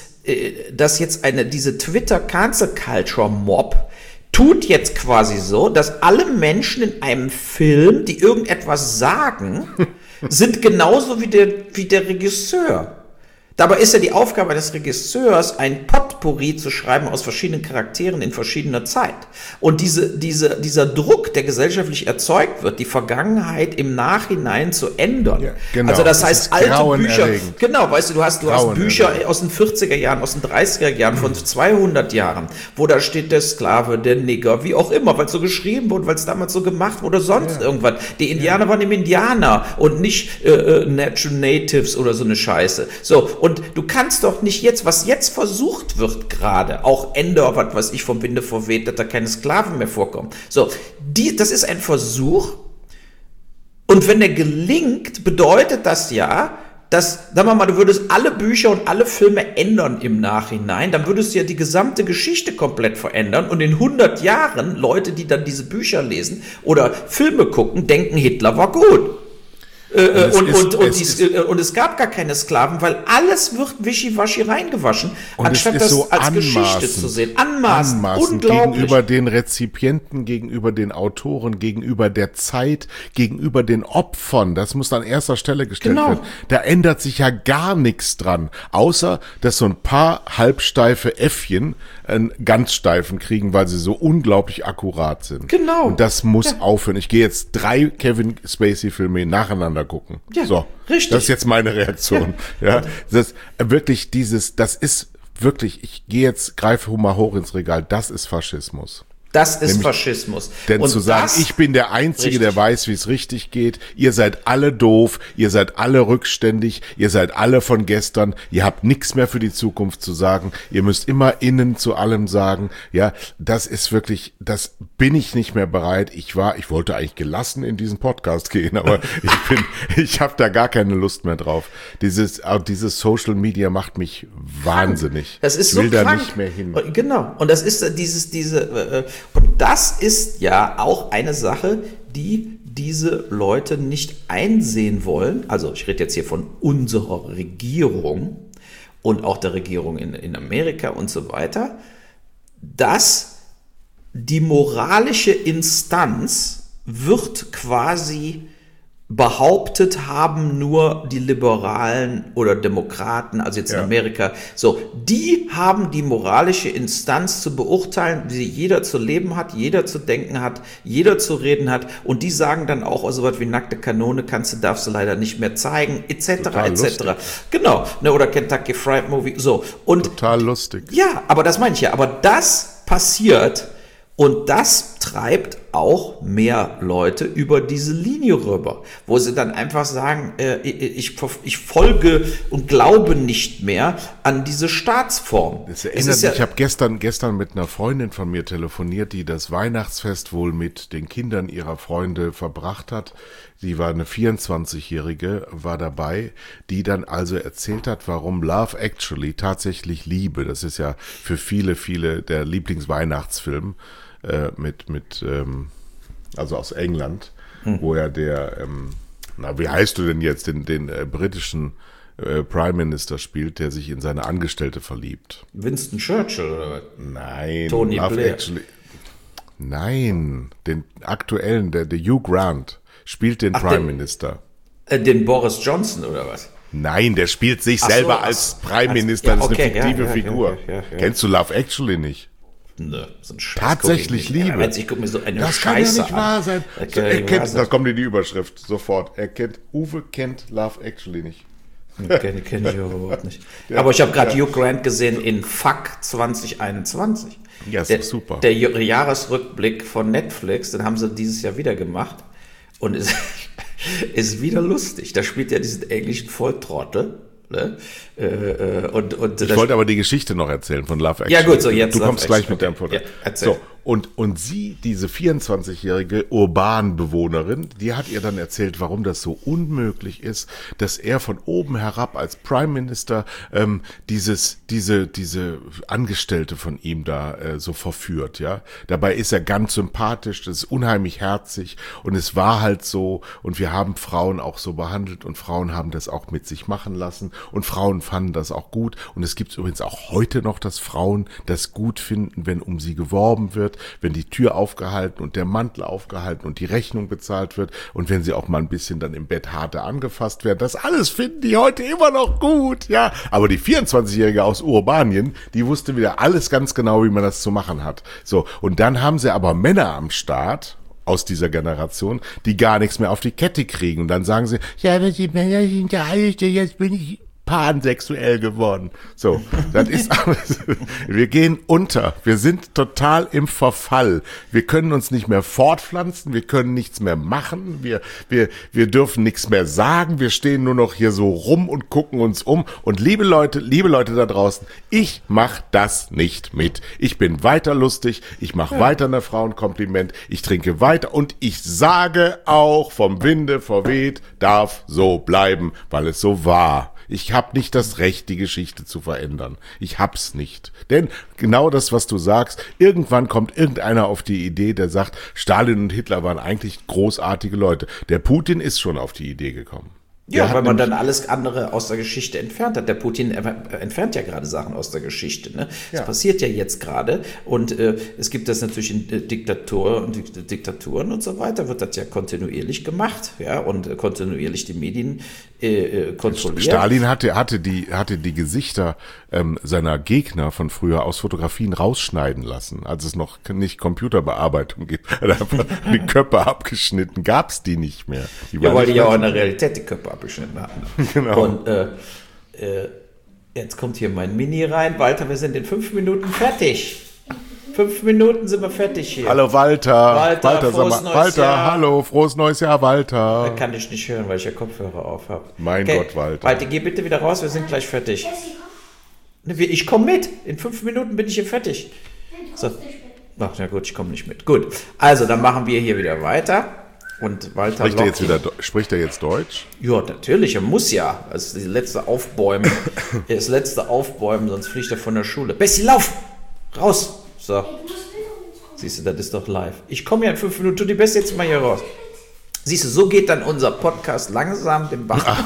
diese Twitter Cancel Culture Mob tut jetzt quasi so, dass alle Menschen in einem Film, die irgendetwas sagen, sind genauso wie der Regisseur. Dabei ist ja die Aufgabe des Regisseurs, ein Potpourri zu schreiben aus verschiedenen Charakteren in verschiedener Zeit. Und dieser Druck, der gesellschaftlich erzeugt wird, die Vergangenheit im Nachhinein zu ändern. Ja, genau. Also das heißt, alte Bücher, genau, weißt du, du hast Bücher aus den 40er Jahren, aus den 30er Jahren, von 200 Jahren, wo da steht der Sklave, der Nigger, wie auch immer, weil es so geschrieben wurde, weil es damals so gemacht wurde, sonst irgendwas. Die Indianer waren eben Indianer und nicht Natural Natives oder so eine Scheiße. So, und du kannst doch nicht jetzt, was jetzt versucht wird gerade, auch Ender, was weiß ich, vom Winde verweht, dass da keine Sklaven mehr vorkommen. So, das ist ein Versuch, und wenn der gelingt, bedeutet das ja, dass, sagen wir mal, du würdest alle Bücher und alle Filme ändern im Nachhinein, dann würdest du ja die gesamte Geschichte komplett verändern, und in 100 Jahren Leute, die dann diese Bücher lesen oder Filme gucken, denken, Hitler war gut. Und es gab gar keine Sklaven, weil alles wird wischiwaschi reingewaschen, anstatt das so als Geschichte zu sehen. Anmaßend gegenüber den Rezipienten, gegenüber den Autoren, gegenüber der Zeit, gegenüber den Opfern. Das muss an erster Stelle gestellt werden. Da ändert sich ja gar nichts dran, außer dass so ein paar halbsteife Äffchen einen ganz steifen kriegen, weil sie so unglaublich akkurat sind. Genau. Und das muss aufhören. Ich gehe jetzt 3 Kevin Spacey-Filme nacheinander gucken. Ja, so, richtig. Das ist jetzt meine Reaktion. Ja, das wirklich das ist wirklich, ich gehe jetzt, greife mal hoch ins Regal, das ist Faschismus. Das ist Faschismus. Denn und zu sagen, ich bin der Einzige, der weiß, wie es richtig geht, ihr seid alle doof, ihr seid alle rückständig, ihr seid alle von gestern, ihr habt nichts mehr für die Zukunft zu sagen, ihr müsst immer innen zu allem sagen, ja, das ist wirklich, das bin ich nicht mehr bereit. Ich wollte eigentlich gelassen in diesen Podcast gehen, aber ich habe da gar keine Lust mehr drauf. Dieses Social Media macht mich wahnsinnig. Das ist ich will so krank. Da nicht mehr hin. Genau. Und das ist und das ist ja auch eine Sache, die diese Leute nicht einsehen wollen. Also ich rede jetzt hier von unserer Regierung und auch der Regierung in Amerika und so weiter, dass die moralische Instanz wird quasi behauptet haben nur die Liberalen oder Demokraten, also jetzt in Amerika, so, die haben die moralische Instanz zu beurteilen, wie jeder zu leben hat, jeder zu denken hat, jeder zu reden hat, und die sagen dann auch so was wie nackte Kanone darfst du leider nicht mehr zeigen, etc., etc. Genau, ne, oder Kentucky Fried Movie, so. Und total lustig. Ja, aber das meine ich ja, aber das passiert, und das treibt auch mehr Leute über diese Linie rüber, wo sie dann einfach sagen, ich folge und glaube nicht mehr an diese Staatsform. Das erinnert mich, ich habe gestern mit einer Freundin von mir telefoniert, die das Weihnachtsfest wohl mit den Kindern ihrer Freunde verbracht hat. Sie war eine 24-Jährige, war dabei, die dann also erzählt hat, warum Love Actually, tatsächlich Liebe, das ist ja für viele der Lieblingsweihnachtsfilm, also aus England, wo ja wie heißt du denn jetzt, den britischen Prime Minister spielt, der sich in seine Angestellte verliebt. Winston Churchill oder was? Nein. Tony Blair. Nein, den aktuellen, der Hugh Grant spielt den Prime Minister. Den Boris Johnson oder was? Nein, der spielt sich selber als Prime Minister, das ist eine fiktive Figur. Ja. Kennst du Love Actually nicht? Ne, so ein Scheiß. Tatsächlich Liebe. Ja, ich guck mir so eine das Scheiße kann ja nicht wahr sein. Da kommt die Überschrift sofort. Uwe kennt Love Actually nicht. Kenn ich überhaupt nicht. Aber ich habe gerade Hugh Grant gesehen in Fuck 2021. Ja, ist super. Der Jahresrückblick von Netflix, den haben sie dieses Jahr wieder gemacht. Und ist wieder lustig. Da spielt ja diesen englischen Volltrottel. Ne? Ich wollte aber die Geschichte noch erzählen von Love Actually. Ja gut, so jetzt. Du kommst gleich mit deinem Vortrag. Ja, erzähl. So, und sie, diese 24-jährige Urbanbewohnerin, die hat ihr dann erzählt, warum das so unmöglich ist, dass er von oben herab als Prime Minister diese Angestellte von ihm da so verführt, ja. Dabei ist er ganz sympathisch, das ist unheimlich herzig, und es war halt so, und wir haben Frauen auch so behandelt, und Frauen haben das auch mit sich machen lassen, und Frauen fanden das auch gut, und es gibt übrigens auch heute noch, dass Frauen das gut finden, wenn um sie geworben wird. wird, wenn die Tür aufgehalten und der Mantel aufgehalten und die Rechnung bezahlt wird und wenn sie auch mal ein bisschen dann im Bett harte angefasst werden. Das alles finden die heute immer noch gut, ja. Aber die 24-Jährige aus Urbanien, die wusste wieder alles ganz genau, wie man das zu machen hat. So, und dann haben sie aber Männer am Start aus dieser Generation, die gar nichts mehr auf die Kette kriegen. Und dann sagen sie, ja, aber die Männer sind ja alles, jetzt bin ich pansexuell geworden. So, das ist alles. Wir gehen unter. Wir sind total im Verfall. Wir können uns nicht mehr fortpflanzen. Wir können nichts mehr machen. Wir dürfen nichts mehr sagen. Wir stehen nur noch hier so rum und gucken uns um. Und liebe Leute da draußen, ich mach das nicht mit. Ich bin weiter lustig. Ich mache weiter eine Frau ein Kompliment. Ich trinke weiter und ich sage auch, vom Winde verweht, darf so bleiben, weil es so war. Ich habe nicht das Recht, die Geschichte zu verändern. Ich hab's nicht. Denn genau das, was du sagst, irgendwann kommt irgendeiner auf die Idee, der sagt, Stalin und Hitler waren eigentlich großartige Leute. Der Putin ist schon auf die Idee gekommen. Ja, weil man dann alles andere aus der Geschichte entfernt hat. Der Putin entfernt ja gerade Sachen aus der Geschichte. Ne? Ja. Das passiert ja jetzt gerade. Und es gibt das natürlich in Diktaturen und so weiter, wird das ja kontinuierlich gemacht. Ja, und kontinuierlich die Medien kontrolliert. Stalin hatte die Gesichter seiner Gegner von früher aus Fotografien rausschneiden lassen, als es noch nicht Computerbearbeitung gibt. Er hat einfach die Köpfe abgeschnitten, gab's die nicht mehr. Weil die ja auch in der Realität die Köpfe abgeschnitten hatten. Genau. Und jetzt kommt hier mein Mini rein. Walter, wir sind in 5 Minuten fertig. 5 Minuten sind wir fertig hier. Hallo Walter. Walter, frohes neues Jahr. Hallo, frohes neues Jahr, Walter. Da kann ich nicht hören, weil ich ja Kopfhörer auf habe. Mein Gott, Walter. Walter, geh bitte wieder raus, wir sind gleich fertig. Ich komme mit. In 5 Minuten bin ich hier fertig. So. Ach, na gut, ich komme nicht mit. Gut, also dann machen wir hier wieder weiter. Und Walter spricht er jetzt Deutsch? Ja, natürlich, er muss ja. Das ist das letzte Aufbäumen, sonst fliegt er von der Schule. Bessie, lauf! Raus! So. Siehst du, das ist doch live. Ich komme ja in 5 Minuten, tu die Bessie jetzt mal hier raus. Siehst du, so geht dann unser Podcast langsam den Bach.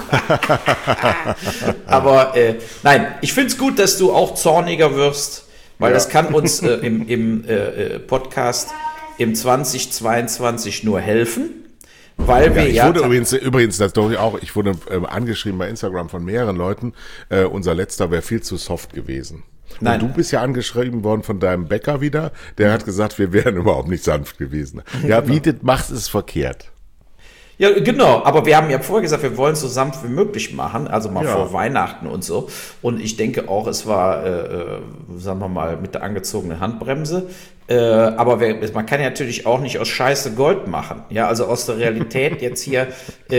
Aber nein, ich finde es gut, dass du auch zorniger wirst, weil das kann uns im Podcast im 2022 nur helfen. Weil wir ich wurde übrigens das doch auch, ich wurde angeschrieben bei Instagram von mehreren Leuten, unser letzter wäre viel zu soft gewesen. Nein. Und du bist ja angeschrieben worden von deinem Bäcker wieder, der hat gesagt, wir wären überhaupt nicht sanft gewesen. Ja, genau. Wie du machst, ist verkehrt. Ja, genau, aber wir haben ja vorher gesagt, wir wollen es so sanft wie möglich machen, also mal vor Weihnachten und so. Und ich denke auch, es war, sagen wir mal, mit der angezogenen Handbremse. Aber man kann ja natürlich auch nicht aus Scheiße Gold machen. Ja, also aus der Realität jetzt hier,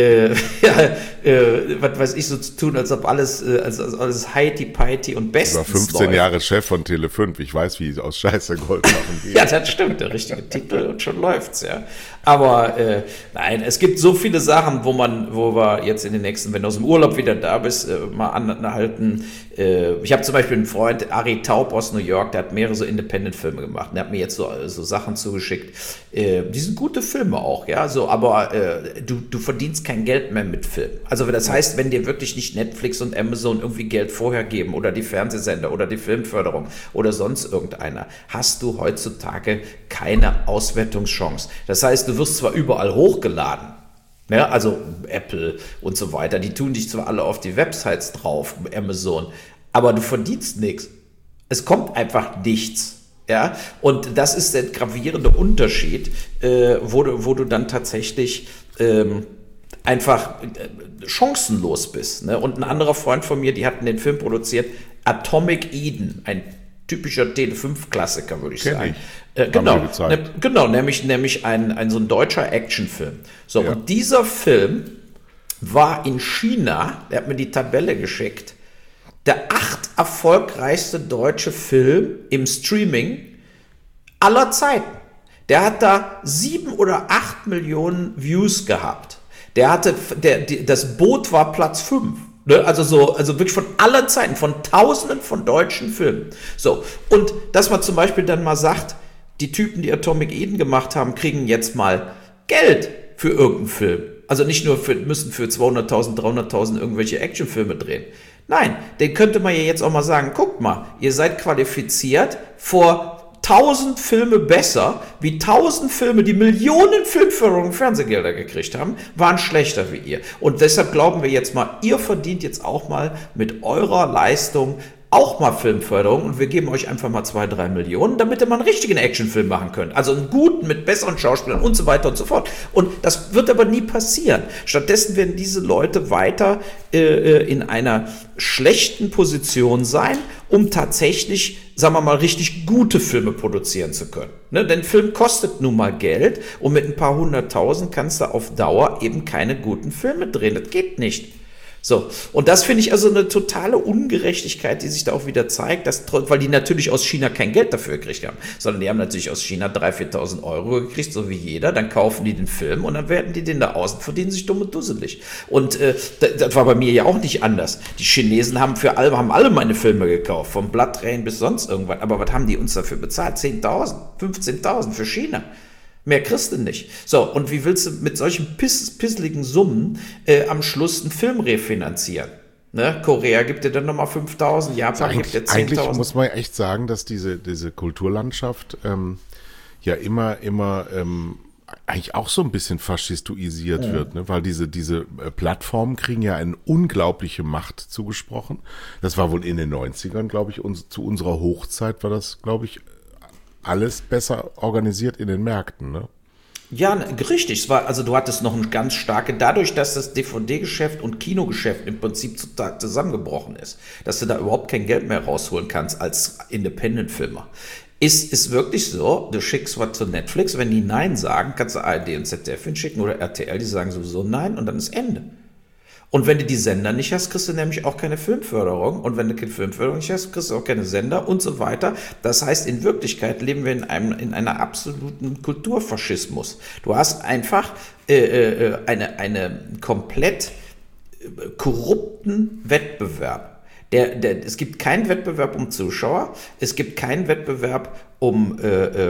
was weiß ich, so zu tun, als ob alles heiti-peiti und bestens läuft. Ich war 15 Jahre Chef von Tele5. Ich weiß, wie es aus Scheiße Gold machen geht. Ja, das stimmt, der richtige Titel und schon läuft's, ja. Aber nein, es gibt so viele Sachen, wo wir jetzt in den nächsten, wenn du aus dem Urlaub wieder da bist, mal anhalten. Ich habe zum Beispiel einen Freund, Ari Taub aus New York, der hat mehrere so Independent-Filme gemacht. Der hat mir jetzt so Sachen zugeschickt. Die sind gute Filme auch, ja, so, aber du verdienst kein Geld mehr mit Filmen. Also das heißt, wenn dir wirklich nicht Netflix und Amazon irgendwie Geld vorher geben oder die Fernsehsender oder die Filmförderung oder sonst irgendeiner, hast du heutzutage keine Auswertungschance. Das heißt, du wirst zwar überall hochgeladen, ja, also Apple und so weiter, die tun dich zwar alle auf die Websites drauf, Amazon, aber du verdienst nichts. Es kommt einfach nichts. Ja, und das ist der gravierende Unterschied, wo du dann tatsächlich einfach chancenlos bist. Ne? Und ein anderer Freund von mir, die hatten den Film produziert, Atomic Eden, ein typischer Tele5-Klassiker, würde ich sagen. Genau, nämlich ein so ein deutscher Actionfilm. So, ja. Und dieser Film war in China, der hat mir die Tabelle geschickt, der 8 erfolgreichste deutsche Film im Streaming aller Zeiten. Der hat da 7 oder 8 Millionen Views gehabt. Das Boot war Platz 5. Ne? Also wirklich von aller Zeiten, von Tausenden von deutschen Filmen. So, und dass man zum Beispiel dann mal sagt, die Typen, die Atomic Eden gemacht haben, kriegen jetzt mal Geld für irgendeinen Film. Also nicht nur müssen für 200.000, 300.000 irgendwelche Actionfilme drehen. Nein, den könnte man ja jetzt auch mal sagen, guckt mal, ihr seid qualifiziert, vor 1000 Filme besser, wie 1000 Filme, die Millionen Filmförderung und Fernsehgelder gekriegt haben, waren schlechter wie ihr. Und deshalb glauben wir jetzt mal, ihr verdient jetzt auch mal mit eurer Leistung auch mal Filmförderung und wir geben euch einfach mal 2-3 Millionen, damit ihr mal einen richtigen Actionfilm machen könnt. Also einen guten mit besseren Schauspielern und so weiter und so fort. Und das wird aber nie passieren. Stattdessen werden diese Leute weiter in einer schlechten Position sein, um tatsächlich, sagen wir mal, richtig gute Filme produzieren zu können. Ne? Denn Film kostet nun mal Geld und mit ein paar 100.000 kannst du auf Dauer eben keine guten Filme drehen. Das geht nicht. So, und das finde ich also eine totale Ungerechtigkeit, die sich da auch wieder zeigt, weil die natürlich aus China kein Geld dafür gekriegt haben, sondern die haben natürlich aus China 3.000, 4.000 Euro gekriegt, so wie jeder, dann kaufen die den Film und dann werten die den da aus und verdienen sich dumm und dusselig. Und das war bei mir ja auch nicht anders. Die Chinesen haben alle meine Filme gekauft, vom Blood Rain bis sonst irgendwas, aber was haben die uns dafür bezahlt? 10.000, 15.000 für China. Mehr kriegst du nicht. So, und wie willst du mit solchen pisseligen Summen am Schluss einen Film refinanzieren? Ne? Korea gibt dir dann nochmal 5.000, Japan gibt dir 10.000. Eigentlich muss man echt sagen, dass diese Kulturlandschaft ja immer eigentlich auch so ein bisschen faschistoisiert wird, ne? Weil diese Plattformen kriegen ja eine unglaubliche Macht zugesprochen. Das war wohl in den 90ern, glaube ich, zu unserer Hochzeit war das, glaube ich, alles besser organisiert in den Märkten, ne? Ja, richtig. Also du hattest noch eine ganz starke, dadurch, dass das DVD-Geschäft und Kinogeschäft im Prinzip zusammengebrochen ist, dass du da überhaupt kein Geld mehr rausholen kannst als Independent-Filmer. Ist wirklich so, du schickst was zu Netflix, wenn die Nein sagen, kannst du ARD und ZDF hinschicken oder RTL, die sagen sowieso Nein und dann ist Ende. Und wenn du die Sender nicht hast, kriegst du nämlich auch keine Filmförderung. Und wenn du keine Filmförderung nicht hast, kriegst du auch keine Sender und so weiter. Das heißt, in Wirklichkeit leben wir in einer absoluten Kulturfaschismus. Du hast einfach eine komplett korrupten Wettbewerb. Es gibt keinen Wettbewerb um Zuschauer, es gibt keinen Wettbewerb um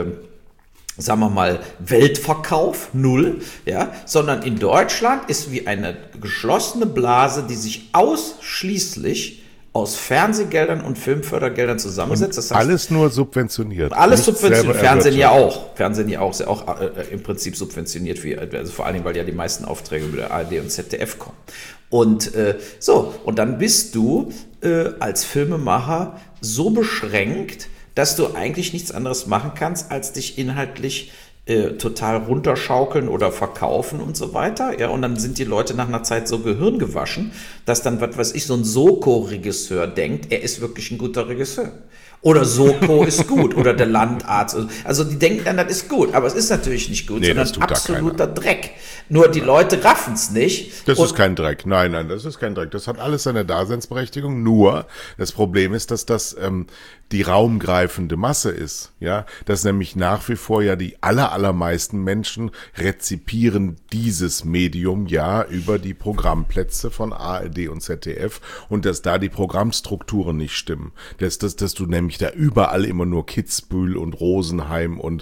sagen wir mal, Weltverkauf, 0, ja, sondern in Deutschland ist wie eine geschlossene Blase, die sich ausschließlich aus Fernsehgeldern und Filmfördergeldern zusammensetzt. Das heißt, alles nur subventioniert. Alles subventioniert. Fernsehen ja auch. Fernsehen ja auch, ist ja auch im Prinzip subventioniert, also vor allen Dingen, weil ja die meisten Aufträge über der ARD und ZDF kommen. Und und dann bist du als Filmemacher so beschränkt, dass du eigentlich nichts anderes machen kannst, als dich inhaltlich total runterschaukeln oder verkaufen und so weiter. Ja, und dann sind die Leute nach einer Zeit so gehirngewaschen, dass dann, was weiß ich, so ein Soko-Regisseur denkt, er ist wirklich ein guter Regisseur. Oder Soko ist gut. Oder der Landarzt. Also die denken dann, das ist gut. Aber es ist natürlich nicht gut, sondern absoluter Dreck. Nur die Leute raffen es nicht. Das ist kein Dreck. Nein, das ist kein Dreck. Das hat alles seine Daseinsberechtigung. Nur das Problem ist, dass das die raumgreifende Masse ist. Ja, dass nämlich nach wie vor ja die allermeisten Menschen rezipieren dieses Medium ja über die Programmplätze von ARD und ZDF und dass da die Programmstrukturen nicht stimmen. Dass du nämlich da überall immer nur Kitzbühel und Rosenheim und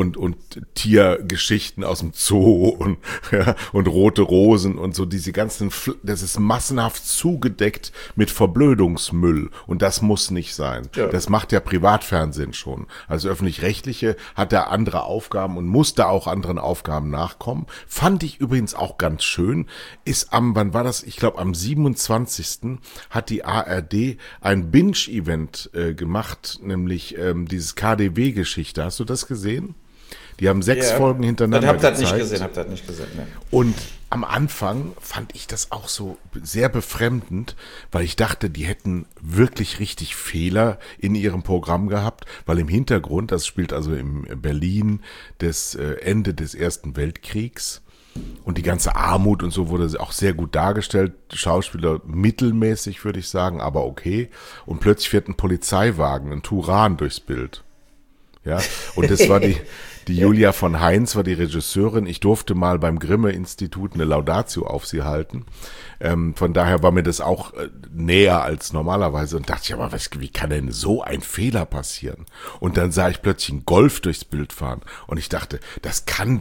Tiergeschichten aus dem Zoo und rote Rosen und so diese ganzen, das ist massenhaft zugedeckt mit Verblödungsmüll und das muss nicht sein. Ja. Das macht ja Privatfernsehen schon. Also öffentlich-rechtliche hat da andere Aufgaben und muss da auch anderen Aufgaben nachkommen. Fand ich übrigens auch ganz schön, wann war das? Ich glaube am 27. hat die ARD ein Binge-Event gemacht, nämlich dieses KDW-Geschichte. Hast du das gesehen? Die haben 6 Folgen hintereinander gezeigt. Hab das nicht gesehen. Ne. Und am Anfang fand ich das auch so sehr befremdend, weil ich dachte, die hätten wirklich richtig Fehler in ihrem Programm gehabt, weil im Hintergrund, das spielt also im Berlin des Ende des Ersten Weltkriegs, und die ganze Armut und so wurde auch sehr gut dargestellt. Schauspieler mittelmäßig, würde ich sagen, aber okay. Und plötzlich fährt ein Polizeiwagen, ein Turan durchs Bild. Ja, und das war die Julia von Heinz, war die Regisseurin. Ich durfte mal beim Grimme-Institut eine Laudatio auf sie halten. Von daher war mir das auch näher als normalerweise und dachte ich, aber wie kann denn so ein Fehler passieren? Und dann sah ich plötzlich einen Golf durchs Bild fahren und ich dachte, das kann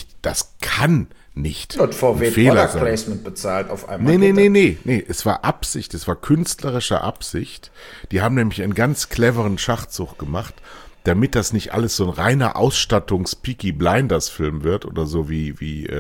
nicht und VW Product Placement bezahlt auf einmal. Nee, es war Absicht, es war künstlerische Absicht. Die haben nämlich einen ganz cleveren Schachzug gemacht. damit das nicht alles so ein reiner Ausstattungs-Peaky Blinders-Film wird oder so wie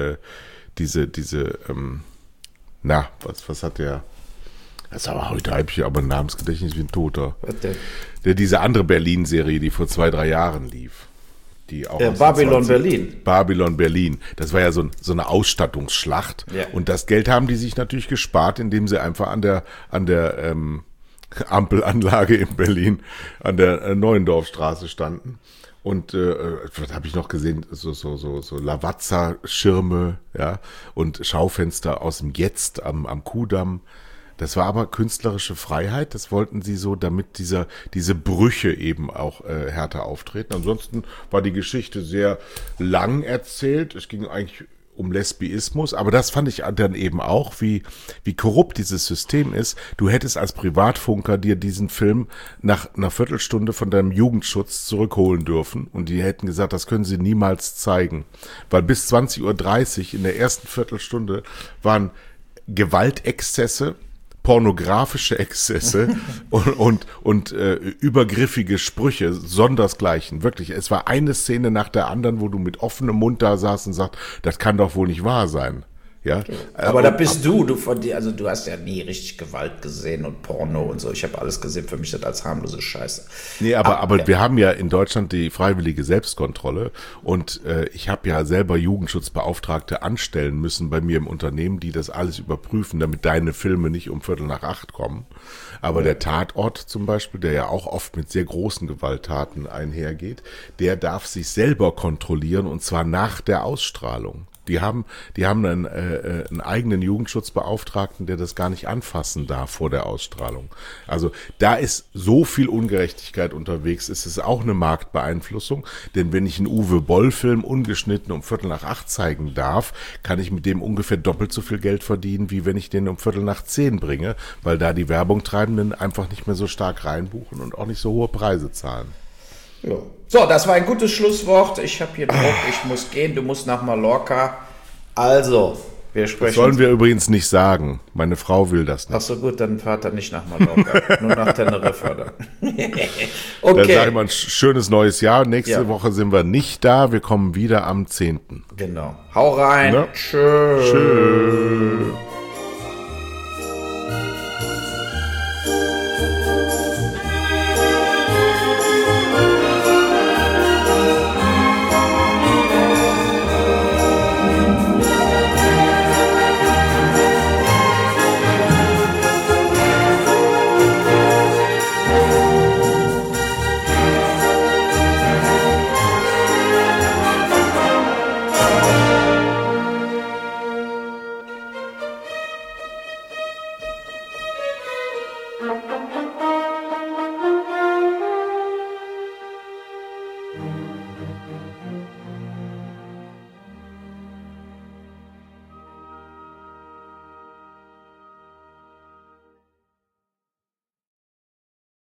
was hat der? Das ist aber heute habe ich aber ein Namensgedächtnis wie ein Toter. Was denn? Diese andere Berlin-Serie, die vor 2-3 Jahren lief. Die auch Babylon Berlin. Babylon Berlin. Das war ja so eine Ausstattungsschlacht. Ja. Und das Geld haben die sich natürlich gespart, indem sie einfach an der Ampelanlage in Berlin, an der Neuendorfstraße standen. Und was habe ich noch gesehen? So Lavazza-Schirme, ja, und Schaufenster aus dem Jetzt am Kudamm. Das war aber künstlerische Freiheit. Das wollten sie so, damit diese Brüche eben auch härter auftreten. Ansonsten war die Geschichte sehr lang erzählt. Es ging eigentlich um Lesbiismus, aber das fand ich dann eben auch, wie korrupt dieses System ist. Du hättest als Privatfunker dir diesen Film nach einer Viertelstunde von deinem Jugendschutz zurückholen dürfen und die hätten gesagt, das können sie niemals zeigen. Weil bis 20:30 Uhr in der ersten Viertelstunde waren Gewaltexzesse, pornografische Exzesse und übergriffige Sprüche, sondersgleichen. Wirklich, es war eine Szene nach der anderen, wo du mit offenem Mund da saßt und sagst, das kann doch wohl nicht wahr sein. Ja, aber da bist du von dir, also du hast ja nie richtig Gewalt gesehen und Porno und so. Ich habe alles gesehen, für mich das als harmlose Scheiße. Nee, aber wir haben ja in Deutschland die freiwillige Selbstkontrolle und ich habe ja selber Jugendschutzbeauftragte anstellen müssen bei mir im Unternehmen, die das alles überprüfen, damit deine Filme nicht um 7:45 kommen. Aber der Tatort zum Beispiel, der ja auch oft mit sehr großen Gewalttaten einhergeht, der darf sich selber kontrollieren und zwar nach der Ausstrahlung. Die haben einen eigenen Jugendschutzbeauftragten, der das gar nicht anfassen darf vor der Ausstrahlung. Also da ist so viel Ungerechtigkeit unterwegs, ist es auch eine Marktbeeinflussung. Denn wenn ich einen Uwe-Boll-Film ungeschnitten um 7:45 zeigen darf, kann ich mit dem ungefähr doppelt so viel Geld verdienen, wie wenn ich den um 9:45 bringe, weil da die Werbungtreibenden einfach nicht mehr so stark reinbuchen und auch nicht so hohe Preise zahlen. Ja. So, das war ein gutes Schlusswort. Ich habe hier Druck, ich muss gehen, du musst nach Mallorca. Also, wir sprechen. Das sollen wir übrigens nicht sagen. Meine Frau will das nicht. Ach so, gut, dann fahrt er nicht nach Mallorca, nur nach Teneriffa. Dann. Okay. Dann sage ich mal ein schönes neues Jahr. Nächste Woche sind wir nicht da. Wir kommen wieder am 10. Genau. Hau rein. Ne? Tschö.